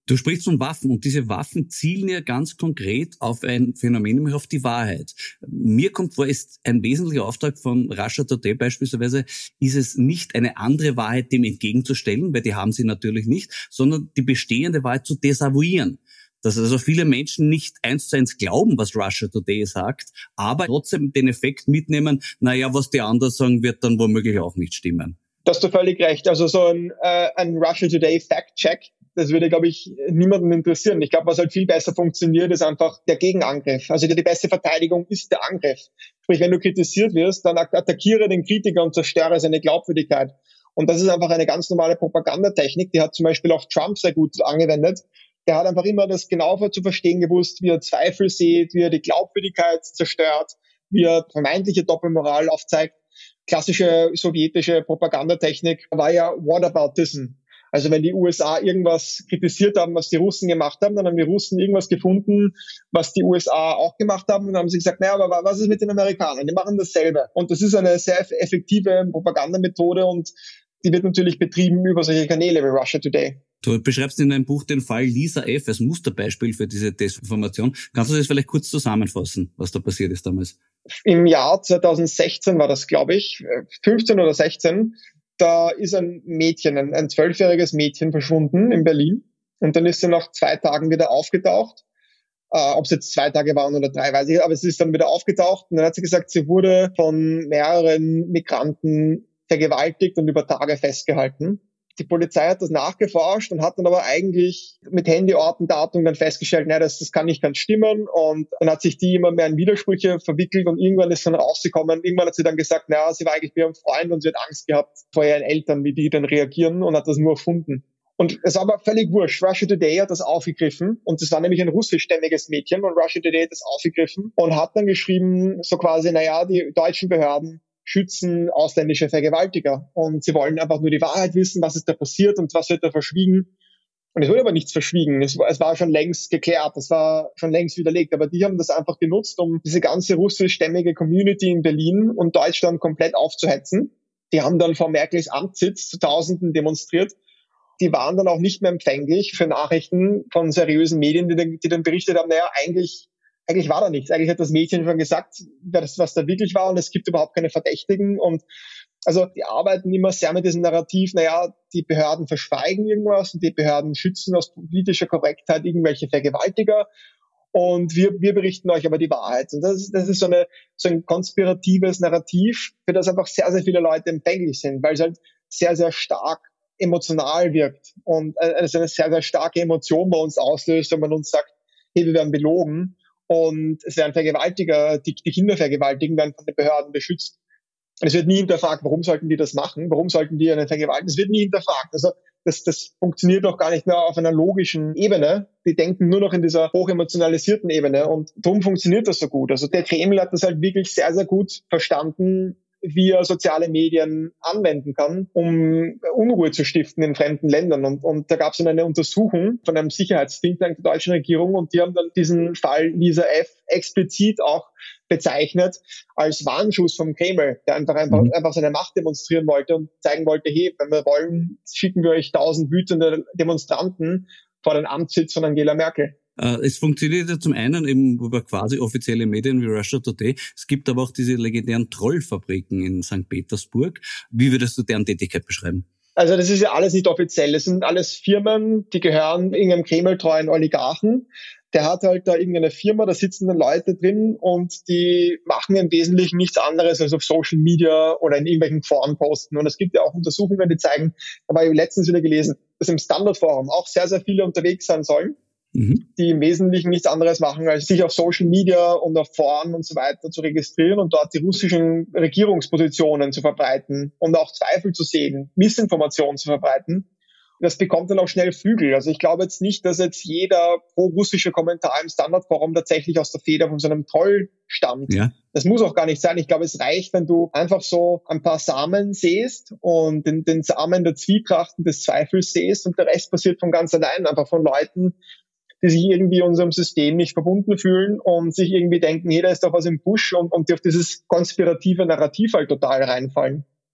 D: Du sprichst von Waffen und diese Waffen zielen ja ganz konkret auf ein Phänomen, nämlich auf die Wahrheit. Mir kommt vor, ist ein wesentlicher Auftrag von Russia Today beispielsweise, ist es nicht eine andere Wahrheit dem entgegenzustellen, weil die haben sie natürlich nicht, sondern die bestehende Wahrheit zu desavouieren. Dass also viele Menschen nicht eins zu eins glauben, was Russia Today sagt, aber trotzdem den Effekt mitnehmen, naja, was die anderen sagen, wird dann womöglich auch nicht stimmen.
F: Da hast du völlig recht. Also so ein, äh, ein Russia Today Fact-Check, das würde, glaube ich, niemanden interessieren. Ich glaube, was halt viel besser funktioniert, ist einfach der Gegenangriff. Also die beste Verteidigung ist der Angriff. Sprich, wenn du kritisiert wirst, dann attackiere den Kritiker und zerstöre seine Glaubwürdigkeit. Und das ist einfach eine ganz normale Propagandatechnik, die hat zum Beispiel auch Trump sehr gut angewendet. Der hat einfach immer das genau zu verstehen gewusst, wie er Zweifel sieht, wie er die Glaubwürdigkeit zerstört, wie er vermeintliche Doppelmoral aufzeigt. Klassische sowjetische Propagandatechnik war ja Whataboutism. Also wenn die U S A irgendwas kritisiert haben, was die Russen gemacht haben, dann haben die Russen irgendwas gefunden, was die U S A auch gemacht haben. Und dann haben sie gesagt, naja, aber was ist mit den Amerikanern? Die machen dasselbe. Und das ist eine sehr effektive Propagandamethode und die wird natürlich betrieben über solche Kanäle wie Russia Today.
D: Du beschreibst in deinem Buch den Fall Lisa F. als Musterbeispiel für diese Desinformation. Kannst du das vielleicht kurz zusammenfassen, was da passiert ist damals?
F: Im Jahr zweitausendsechzehn war das, glaube ich, fünfzehn oder sechzehn, da ist ein Mädchen, ein, ein zwölfjähriges Mädchen verschwunden in Berlin und dann ist sie nach zwei Tagen wieder aufgetaucht. Äh, ob es jetzt zwei Tage waren oder drei, weiß ich, aber es ist dann wieder aufgetaucht und dann hat sie gesagt, sie wurde von mehreren Migranten vergewaltigt und über Tage festgehalten. Die Polizei hat das nachgeforscht und hat dann aber eigentlich mit Handy, Ort und Datum dann festgestellt, nein, das, das kann nicht ganz stimmen. Und dann hat sich die immer mehr in Widersprüche verwickelt und irgendwann ist dann rausgekommen. Irgendwann hat sie dann gesagt, naja, sie war eigentlich bei ihrem Freund und sie hat Angst gehabt vor ihren Eltern, wie die dann reagieren und hat das nur erfunden. Und es war aber völlig wurscht. Russia Today hat das aufgegriffen und das war nämlich ein russischstämmiges Mädchen und Russia Today hat das aufgegriffen und hat dann geschrieben, so quasi, naja, die deutschen Behörden schützen ausländische Vergewaltiger. Und sie wollen einfach nur die Wahrheit wissen, was ist da passiert und was wird da verschwiegen. Und es wurde aber nichts verschwiegen. Es war, es war schon längst geklärt. Es war schon längst widerlegt. Aber die haben das einfach genutzt, um diese ganze russischstämmige Community in Berlin und Deutschland komplett aufzuhetzen. Die haben dann vor Merkels Amtssitz zu Tausenden demonstriert. Die waren dann auch nicht mehr empfänglich für Nachrichten von seriösen Medien, die, die dann berichtet haben, naja, eigentlich Eigentlich war da nichts. Eigentlich hat das Mädchen schon gesagt, was da wirklich war und es gibt überhaupt keine Verdächtigen. Und also die arbeiten immer sehr mit diesem Narrativ, naja, die Behörden verschweigen irgendwas und die Behörden schützen aus politischer Korrektheit irgendwelche Vergewaltiger und wir, wir berichten euch aber die Wahrheit. Und das ist, das ist so, eine, so ein konspiratives Narrativ, für das einfach sehr, sehr viele Leute empfänglich sind, weil es halt sehr, sehr stark emotional wirkt und also eine sehr, sehr starke Emotion bei uns auslöst, wenn man uns sagt, hey, wir werden belogen. Und es werden Vergewaltiger, die, die Kinder vergewaltigen, werden von den Behörden beschützt. Und es wird nie hinterfragt, warum sollten die das machen? Warum sollten die einen vergewaltigen? Es wird nie hinterfragt. Also das, das funktioniert doch gar nicht mehr auf einer logischen Ebene. Die denken nur noch in dieser hochemotionalisierten Ebene. Und darum funktioniert das so gut. Also der Kreml hat das halt wirklich sehr, sehr gut verstanden, wie er soziale Medien anwenden kann, um Unruhe zu stiften in fremden Ländern. Und, und da gab es dann eine Untersuchung von einem Sicherheitsthinktank der deutschen Regierung und die haben dann diesen Fall Lisa F. explizit auch bezeichnet als Warnschuss vom Kreml, der einfach, einfach, mhm. einfach seine Macht demonstrieren wollte und zeigen wollte, hey, wenn wir wollen, schicken wir euch tausend wütende Demonstranten vor den Amtssitz von Angela Merkel.
D: Es funktioniert ja zum einen eben über quasi offizielle Medien wie Russia Today. Es gibt aber auch diese legendären Trollfabriken in Sankt Petersburg. Wie würdest du deren Tätigkeit beschreiben?
F: Also das ist ja alles nicht offiziell. Das sind alles Firmen, die gehören irgendeinem kremltreuen Oligarchen. Der hat halt da irgendeine Firma, da sitzen dann Leute drin und die machen im Wesentlichen nichts anderes als auf Social Media oder in irgendwelchen Foren posten. Und es gibt ja auch Untersuchungen, die zeigen, da habe ich letztens wieder gelesen, dass im Standardforum auch sehr, sehr viele unterwegs sein sollen, die im Wesentlichen nichts anderes machen, als sich auf Social Media und auf Foren und so weiter zu registrieren und dort die russischen Regierungspositionen zu verbreiten und auch Zweifel zu sehen, Missinformationen zu verbreiten. Das bekommt dann auch schnell Flügel. Also ich glaube jetzt nicht, dass jetzt jeder pro-russische Kommentar im Standardforum tatsächlich aus der Feder von so einem Troll stammt. Ja. Das muss auch gar nicht sein. Ich glaube, es reicht, wenn du einfach so ein paar Samen säst und den, den Samen der Zwietracht und des Zweifels säst und der Rest passiert von ganz allein, einfach von Leuten, die sich irgendwie unserem System nicht verbunden fühlen und sich irgendwie denken, hey, da ist doch was im Busch und, und die auf dieses konspirative Narrativ halt total reinfallen.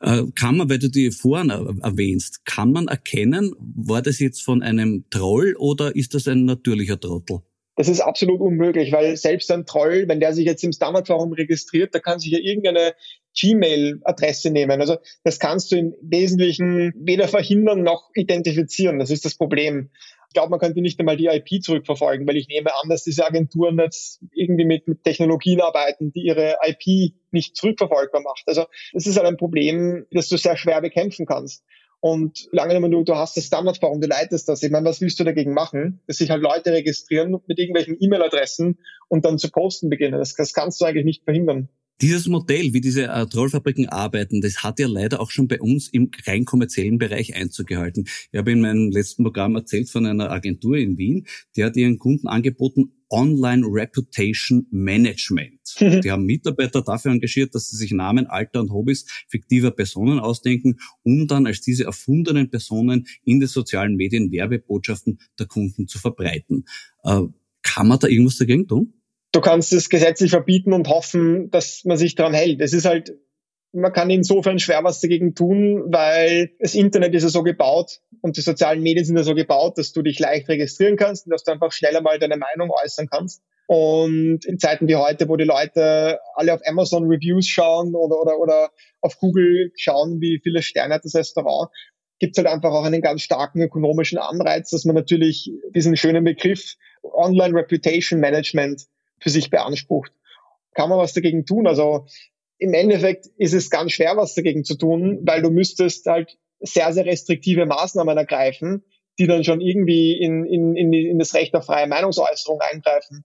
D: Äh, kann man, weil du die vorhin erwähnst, kann man erkennen, war das jetzt von einem Troll oder ist das ein natürlicher Trottel?
F: Das ist absolut unmöglich, weil selbst ein Troll, wenn der sich jetzt im Standard Forum registriert, da kann sich ja irgendeine Gmail-Adresse nehmen. Also das kannst du im Wesentlichen weder verhindern noch identifizieren. Das ist das Problem. Ich glaube, man könnte nicht einmal die I P zurückverfolgen, weil ich nehme an, dass diese Agenturen jetzt irgendwie mit, mit Technologien arbeiten, die ihre I P nicht zurückverfolgbar macht. Also das ist halt ein Problem, das du sehr schwer bekämpfen kannst. Und lange immer du, du hast das Standardforum, du leitest das. Ich meine, was willst du dagegen machen? Dass sich halt Leute registrieren mit irgendwelchen E-Mail-Adressen und dann zu posten beginnen. Das, das kannst du eigentlich nicht verhindern.
D: Dieses Modell, wie diese äh, Trollfabriken arbeiten, das hat ja leider auch schon bei uns im rein kommerziellen Bereich Einzug gehalten. Ich habe in meinem letzten Programm erzählt von einer Agentur in Wien, die hat ihren Kunden angeboten, Online Reputation Management. Die haben Mitarbeiter dafür engagiert, dass sie sich Namen, Alter und Hobbys fiktiver Personen ausdenken, um dann als diese erfundenen Personen in den sozialen Medien Werbebotschaften der Kunden zu verbreiten. Äh, kann man da irgendwas dagegen tun?
F: Du kannst es gesetzlich verbieten und hoffen, dass man sich daran hält. Es ist halt, man kann insofern schwer was dagegen tun, weil das Internet ist ja so gebaut und die sozialen Medien sind ja so gebaut, dass du dich leicht registrieren kannst und dass du einfach schneller mal deine Meinung äußern kannst. Und in Zeiten wie heute, wo die Leute alle auf Amazon Reviews schauen oder, oder, oder auf Google schauen, wie viele Sterne hat das Restaurant, gibt es halt einfach auch einen ganz starken ökonomischen Anreiz, dass man natürlich diesen schönen Begriff Online Reputation Management für sich beansprucht. Kann man was dagegen tun? Also im Endeffekt ist es ganz schwer, was dagegen zu tun, weil du müsstest halt sehr, sehr restriktive Maßnahmen ergreifen, die dann schon irgendwie in, in, in, in das Recht auf freie Meinungsäußerung eingreifen.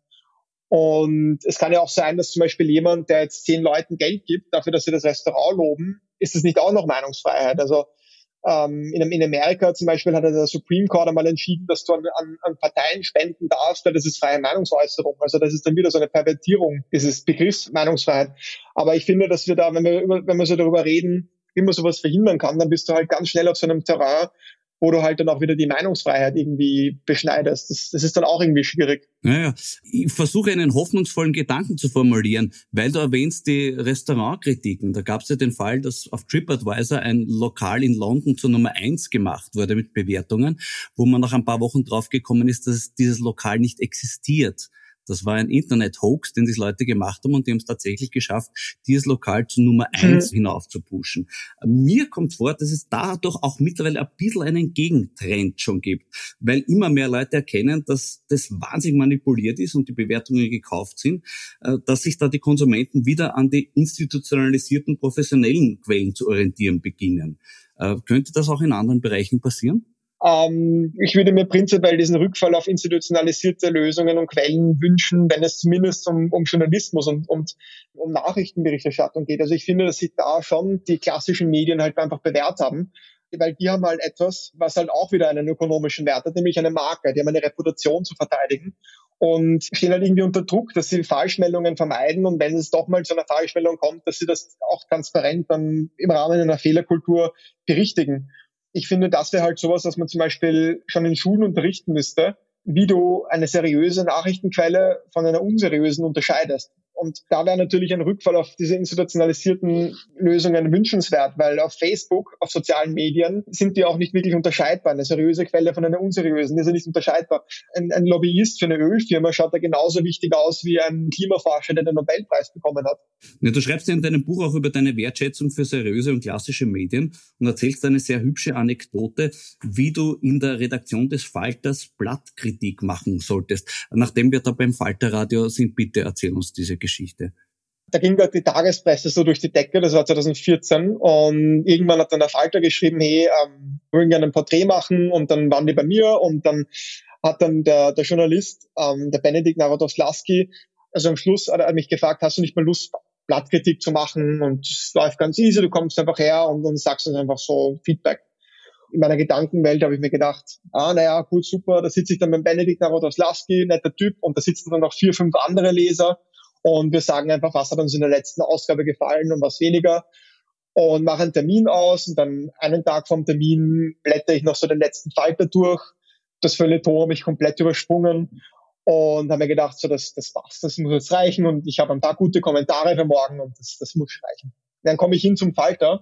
F: Und es kann ja auch sein, dass zum Beispiel jemand, der jetzt zehn Leuten Geld gibt, dafür, dass sie das Restaurant loben, ist das nicht auch noch Meinungsfreiheit? Also ähm, in, in Amerika zum Beispiel hat der Supreme Court einmal entschieden, dass du an, an, an Parteien spenden darfst, weil das ist freie Meinungsäußerung. Also das ist dann wieder so eine Pervertierung dieses Begriffs Meinungsfreiheit. Aber ich finde, dass wir da, wenn wir, über, wenn wir so darüber reden, wie man sowas verhindern kann, dann bist du halt ganz schnell auf so einem Terrain, wo du halt dann auch wieder die Meinungsfreiheit irgendwie beschneidest. Das, das ist dann auch irgendwie schwierig.
D: Naja, ich versuche einen hoffnungsvollen Gedanken zu formulieren, weil du erwähnst die Restaurantkritiken. Da gab es ja den Fall, dass auf TripAdvisor ein Lokal in London zur Nummer eins gemacht wurde mit Bewertungen, wo man nach ein paar Wochen draufgekommen ist, dass dieses Lokal nicht existiert. Das war ein Internet-Hoax, den die Leute gemacht haben und die haben es tatsächlich geschafft, dieses Lokal zu Nummer eins mhm. hinauf zu pushen. Mir kommt vor, dass es dadurch auch mittlerweile ein bisschen einen Gegentrend schon gibt, weil immer mehr Leute erkennen, dass das wahnsinnig manipuliert ist und die Bewertungen gekauft sind, dass sich da die Konsumenten wieder an die institutionalisierten professionellen Quellen zu orientieren beginnen. Könnte das auch in anderen Bereichen passieren?
F: Ähm, ich würde mir prinzipiell diesen Rückfall auf institutionalisierte Lösungen und Quellen wünschen, wenn es zumindest um, um Journalismus und, und um Nachrichtenberichterstattung geht. Also ich finde, dass sich da schon die klassischen Medien halt einfach bewährt haben, weil die haben halt etwas, was halt auch wieder einen ökonomischen Wert hat, nämlich eine Marke. Die haben eine Reputation zu verteidigen und stehen halt irgendwie unter Druck, dass sie Falschmeldungen vermeiden und wenn es doch mal zu einer Falschmeldung kommt, dass sie das auch transparent dann im Rahmen einer Fehlerkultur berichtigen. Ich finde, das wäre halt sowas, was man zum Beispiel schon in Schulen unterrichten müsste, wie du eine seriöse Nachrichtenquelle von einer unseriösen unterscheidest. Und da wäre natürlich ein Rückfall auf diese institutionalisierten Lösungen wünschenswert, weil auf Facebook, auf sozialen Medien sind die auch nicht wirklich unterscheidbar. Eine seriöse Quelle von einer unseriösen, die ist ja nicht unterscheidbar. Ein, ein Lobbyist für eine Ölfirma schaut da genauso wichtig aus wie ein Klimaforscher, der den Nobelpreis bekommen hat.
D: Ja, du schreibst ja in deinem Buch auch über deine Wertschätzung für seriöse und klassische Medien und erzählst eine sehr hübsche Anekdote, wie du in der Redaktion des Falters Blattkritik machen solltest. Nachdem wir da beim Falterradio sind, bitte erzähl uns diese Geschichte. Geschichte.
F: Da ging dort die Tagespresse so durch die Decke, das war zwanzig vierzehn und irgendwann hat dann der Falter geschrieben, hey, ähm, wir wollen gerne ein Porträt machen und dann waren die bei mir und dann hat dann der, der Journalist, ähm, der Benedikt Narodowski, also am Schluss hat er mich gefragt, hast du nicht mal Lust, Blattkritik zu machen und es läuft ganz easy, du kommst einfach her und dann sagst uns einfach so Feedback. In meiner Gedankenwelt habe ich mir gedacht, ah, naja, gut, super, da sitze ich dann mit Benedikt Narodowski, netter Typ und da sitzen dann noch vier, fünf andere Leser. Und wir sagen einfach, was hat uns in der letzten Ausgabe gefallen und was weniger. Und mache einen Termin aus und dann einen Tag vom Termin blätter ich noch so den letzten Falter durch. Das Feuilleton habe ich komplett übersprungen und habe mir gedacht, so das, das passt, das muss jetzt reichen. Und ich habe ein paar gute Kommentare für morgen und das, das muss reichen. Dann komme ich hin zum Falter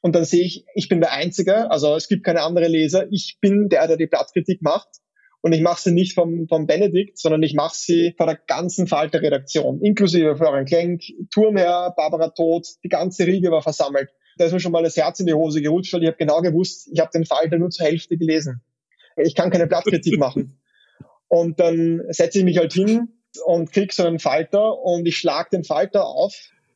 F: Und dann sehe ich, ich bin der Einzige, also es gibt keine andere Leser. Ich bin der, der die Blatkritik macht. Und ich mache sie nicht vom, vom Benedikt, sondern ich mache sie vor der ganzen Falter-Redaktion, inklusive Florian Klenk, Thurmherr, Barbara Todt, die ganze Riege war versammelt. Da ist mir schon mal das Herz in die Hose gerutscht, weil ich habe genau gewusst, ich habe den Falter nur zur Hälfte gelesen. Ich kann keine Blattkritik machen. Und dann setze ich mich halt hin und krieg so einen Falter und ich schlage den Falter auf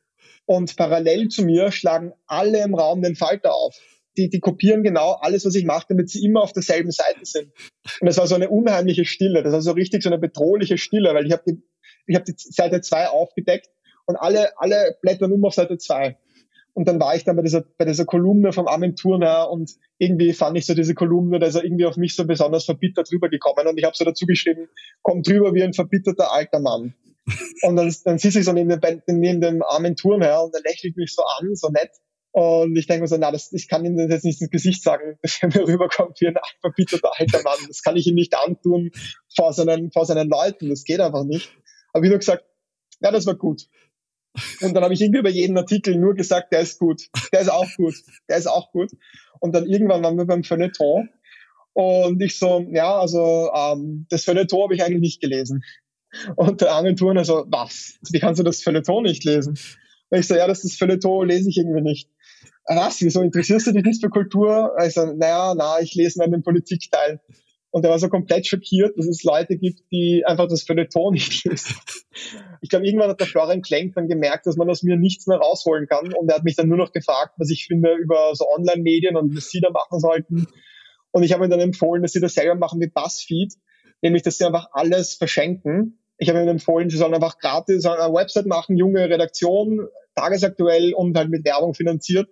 F: und parallel zu mir schlagen alle im Raum den Falter auf. Die, die kopieren genau alles, was ich mache, damit sie immer auf derselben Seite sind. Und das war so eine unheimliche Stille. Das war so richtig so eine bedrohliche Stille, weil ich habe die, ich habe die Seite zwei aufgedeckt und alle, alle blättern um auf Seite zwei. Und dann war ich dann bei dieser, bei dieser Kolumne vom Armin Thurner und irgendwie fand ich so diese Kolumne, da ist er irgendwie auf mich so besonders verbittert rübergekommen und ich habe so dazu geschrieben, kommt drüber wie ein verbitterter alter Mann. Und dann, dann sitze ich so neben dem, neben dem Armin Thurner und er lächelt mich so an, so nett. Und ich denke mir so, na, das, ich kann ihm das jetzt nicht ins Gesicht sagen, dass er mir rüberkommt wie ein verbitterter alter Mann. Das kann ich ihm nicht antun vor seinen, vor seinen Leuten. Das geht einfach nicht. Aber wie nur gesagt, ja, das war gut. Und dann habe ich irgendwie über jeden Artikel nur gesagt, der ist gut, der ist auch gut, der ist auch gut. Und dann irgendwann waren wir beim Feuilleton und ich so, ja, also ähm, das Feuilleton habe ich eigentlich nicht gelesen. Und der Armin Thurner so, was? Wie kannst du das Feuilleton nicht lesen? Und ich so, ja, das, das Feuilleton lese ich irgendwie nicht. Was, wieso interessierst du dich nicht für Kultur? Ich so, naja, na, ich lese nur den Politikteil. Und er war so komplett schockiert, dass es Leute gibt, die einfach das Feuilleton nicht lesen. Ich glaube, irgendwann hat der Florian Klenk dann gemerkt, dass man aus mir nichts mehr rausholen kann. Und er hat mich dann nur noch gefragt, was ich finde über so Online-Medien und was sie da machen sollten. Und ich habe ihm dann empfohlen, dass sie das selber machen wie BuzzFeed, nämlich, dass sie einfach alles verschenken. Ich habe ihnen empfohlen, sie sollen einfach gratis eine Website machen, junge Redaktion, tagesaktuell und halt mit Werbung finanziert.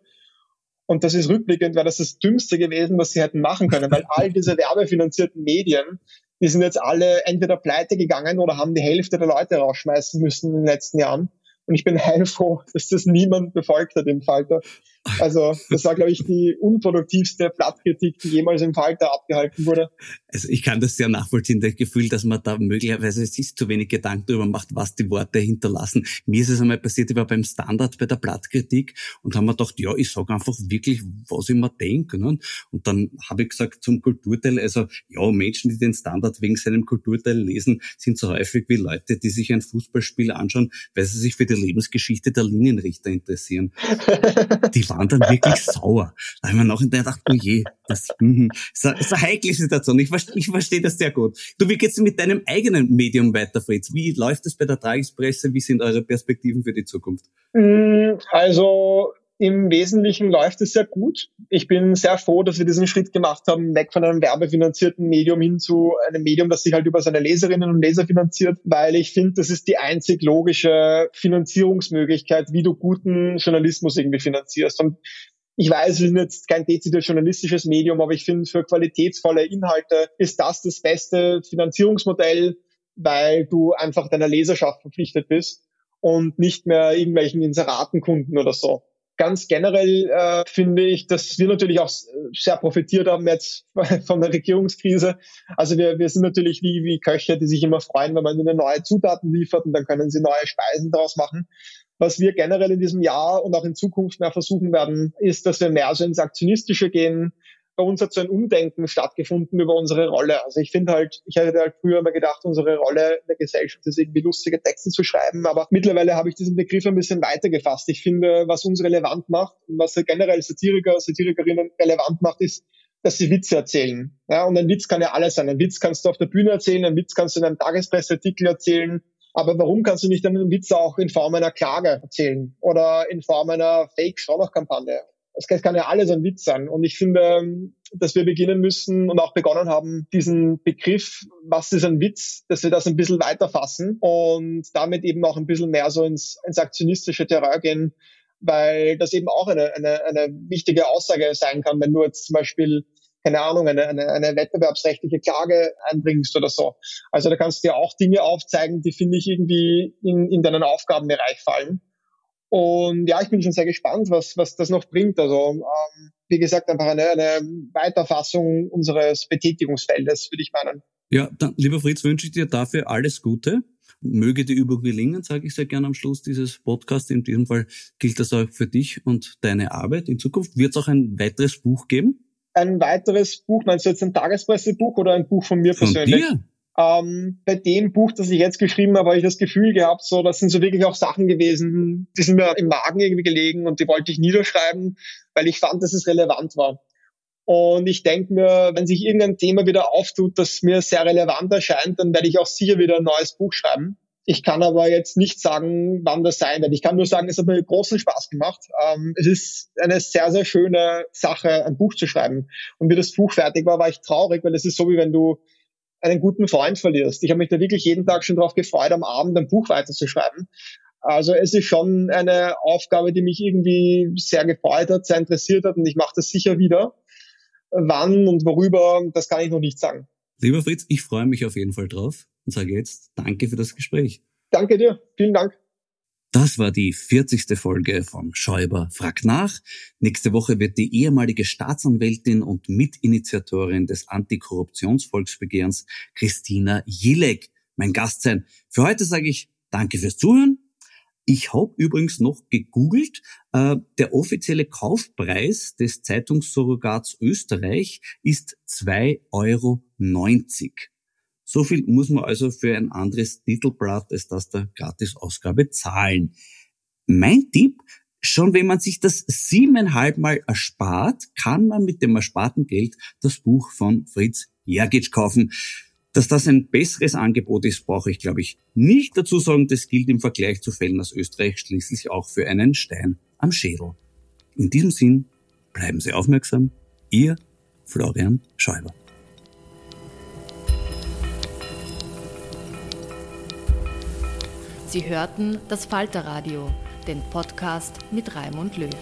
F: Und das ist rückblickend, wäre das das Dümmste gewesen, was sie hätten machen können, weil all diese werbefinanzierten Medien, die sind jetzt alle entweder pleite gegangen oder haben die Hälfte der Leute rausschmeißen müssen in den letzten Jahren. Und ich bin heilfroh, dass das niemand befolgt hat im Falter. Also das war, glaube ich, die unproduktivste Blattkritik, die jemals im Falter abgehalten wurde.
D: Also ich kann das sehr nachvollziehen, das Gefühl, dass man da möglicherweise sich zu wenig Gedanken darüber macht, was die Worte hinterlassen. Mir ist es einmal passiert, ich war beim Standard bei der Blattkritik und haben mir gedacht, ja, ich sage einfach wirklich, was ich mir denke. Ne? Und dann habe ich gesagt zum Kulturteil, also ja, Menschen, die den Standard wegen seinem Kulturteil lesen, sind so häufig wie Leute, die sich ein Fußballspiel anschauen, weil sie sich für die Lebensgeschichte der Linienrichter interessieren. Die waren dann wirklich sauer. Da habe ich mir nachher gedacht, oh je, das mm, ist, eine, ist eine heikle Situation. Ich, ich verstehe das sehr gut. Du, wie geht's mit deinem eigenen Medium weiter, Fritz? Wie läuft es bei der Tagespresse? Wie sind eure Perspektiven für die Zukunft?
F: Also im Wesentlichen läuft es sehr gut. Ich bin sehr froh, dass wir diesen Schritt gemacht haben, weg von einem werbefinanzierten Medium hin zu einem Medium, das sich halt über seine Leserinnen und Leser finanziert, weil ich finde, das ist die einzig logische Finanzierungsmöglichkeit, wie du guten Journalismus irgendwie finanzierst. Und ich weiß, wir sind jetzt kein dezidiert journalistisches Medium, aber ich finde, für qualitätsvolle Inhalte ist das das beste Finanzierungsmodell, weil du einfach deiner Leserschaft verpflichtet bist und nicht mehr irgendwelchen Inseratenkunden oder so. Ganz generell äh, finde ich, dass wir natürlich auch sehr profitiert haben jetzt von der Regierungskrise. Also wir, wir sind natürlich wie, wie Köche, die sich immer freuen, wenn man ihnen neue Zutaten liefert und dann können sie neue Speisen daraus machen. Was wir generell in diesem Jahr und auch in Zukunft mehr versuchen werden, ist, dass wir mehr so ins Aktionistische gehen. Bei uns hat so ein Umdenken stattgefunden über unsere Rolle. Also ich finde halt, ich hätte halt früher immer gedacht, unsere Rolle in der Gesellschaft ist irgendwie lustige Texte zu schreiben, aber mittlerweile habe ich diesen Begriff ein bisschen weiter gefasst. Ich finde, was uns relevant macht und was generell Satiriker, Satirikerinnen relevant macht, ist, dass sie Witze erzählen. Ja, und ein Witz kann ja alles sein. Ein Witz kannst du auf der Bühne erzählen, ein Witz kannst du in einem Tagespresseartikel erzählen. Aber warum kannst du nicht einen Witz auch in Form einer Klage erzählen oder in Form einer Fake-Schauloch-Kampagne? Es kann ja alles ein Witz sein. Und ich finde, dass wir beginnen müssen und auch begonnen haben, diesen Begriff, was ist ein Witz, dass wir das ein bisschen weiter fassen und damit eben auch ein bisschen mehr so ins, ins aktionistische Terrain gehen, weil das eben auch eine, eine, eine wichtige Aussage sein kann, wenn du jetzt zum Beispiel, keine Ahnung, eine, eine, eine wettbewerbsrechtliche Klage einbringst oder so. Also da kannst du dir auch Dinge aufzeigen, die, finde ich, irgendwie in, in deinen Aufgabenbereich fallen. Und ja, ich bin schon sehr gespannt, was, was das noch bringt. Also, ähm, wie gesagt, einfach eine, eine Weiterfassung unseres Betätigungsfeldes, würde ich meinen.
D: Ja, dann, lieber Fritz, wünsche ich dir dafür alles Gute. Möge die Übung gelingen, sage ich sehr gerne am Schluss dieses Podcasts. In diesem Fall gilt das auch für dich und deine Arbeit. In Zukunft wird es auch ein weiteres Buch geben?
F: Ein weiteres Buch, meinst du jetzt ein Tagespressebuch oder ein Buch von mir
D: von
F: persönlich?
D: Dir?
F: Ähm, bei dem Buch, das ich jetzt geschrieben habe, habe ich das Gefühl gehabt, so, das sind so wirklich auch Sachen gewesen, die sind mir im Magen irgendwie gelegen und die wollte ich niederschreiben, weil ich fand, dass es relevant war. Und ich denke mir, wenn sich irgendein Thema wieder auftut, das mir sehr relevant erscheint, dann werde ich auch sicher wieder ein neues Buch schreiben. Ich kann aber jetzt nicht sagen, wann das sein wird. Ich kann nur sagen, es hat mir großen Spaß gemacht. Ähm, es ist eine sehr, sehr schöne Sache, ein Buch zu schreiben. Und wie das Buch fertig war, war ich traurig, weil es ist so, wie wenn du einen guten Freund verlierst. Ich habe mich da wirklich jeden Tag schon darauf gefreut, am Abend ein Buch weiterzuschreiben. Also es ist schon eine Aufgabe, die mich irgendwie sehr gefreut hat, sehr interessiert hat und ich mache das sicher wieder. Wann und worüber, das kann ich noch nicht sagen.
D: Lieber Fritz, ich freue mich auf jeden Fall drauf und sage jetzt danke für das Gespräch.
F: Danke dir, vielen Dank.
D: Das war die vierzigste Folge von Schäuber fragt nach. Nächste Woche wird die ehemalige Staatsanwältin und Mitinitiatorin des Antikorruptionsvolksbegehrens Christina Jilek mein Gast sein. Für heute sage ich danke fürs Zuhören. Ich habe übrigens noch gegoogelt. Äh, der offizielle Kaufpreis des Zeitungssurrogats Österreich ist zwei Euro neunzig. So viel muss man also für ein anderes Titelblatt als das der Gratisausgabe zahlen. Mein Tipp, schon wenn man sich das siebeneinhalb Mal erspart, kann man mit dem ersparten Geld das Buch von Fritz Jergic kaufen. Dass das ein besseres Angebot ist, brauche ich, glaube ich, nicht dazu sagen. Das gilt im Vergleich zu Fällen aus Österreich schließlich auch für einen Stein am Schädel. In diesem Sinn, bleiben Sie aufmerksam. Ihr Florian Schäuber.
B: Sie hörten das Falterradio, den Podcast mit Raimund Löw.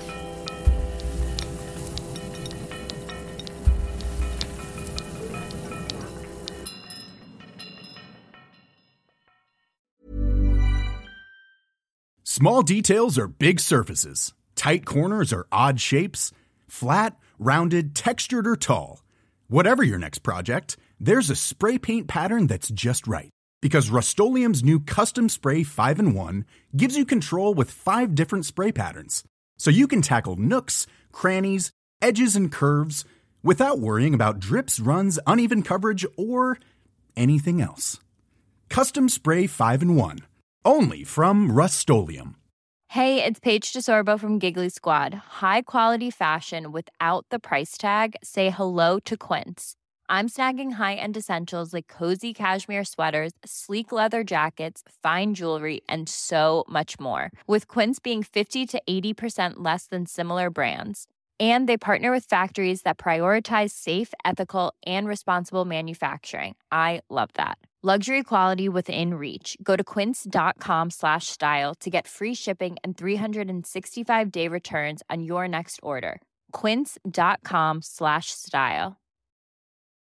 C: Small details are big surfaces. Tight corners are odd shapes. Flat, rounded, textured, or tall. Whatever your next project, there's a spray paint pattern that's just right. Because Rust-Oleum's new Custom Spray five in one gives you control with five different spray patterns. So you can tackle nooks, crannies, edges, and curves without worrying about drips, runs, uneven coverage, or anything else. Custom Spray five in one. Only from Rust-Oleum.
G: Hey, it's Paige DeSorbo from Giggly Squad. High quality fashion without the price tag. Say hello to Quince. I'm snagging high-end essentials like cozy cashmere sweaters, sleek leather jackets, fine jewelry, and so much more. With Quince being fifty to eighty percent less than similar brands. And they partner with factories that prioritize safe, ethical, and responsible manufacturing. I love that. Luxury quality within reach. Go to quince.com slash style to get free shipping and three sixty-five day returns on your next order. Quince.com slash style.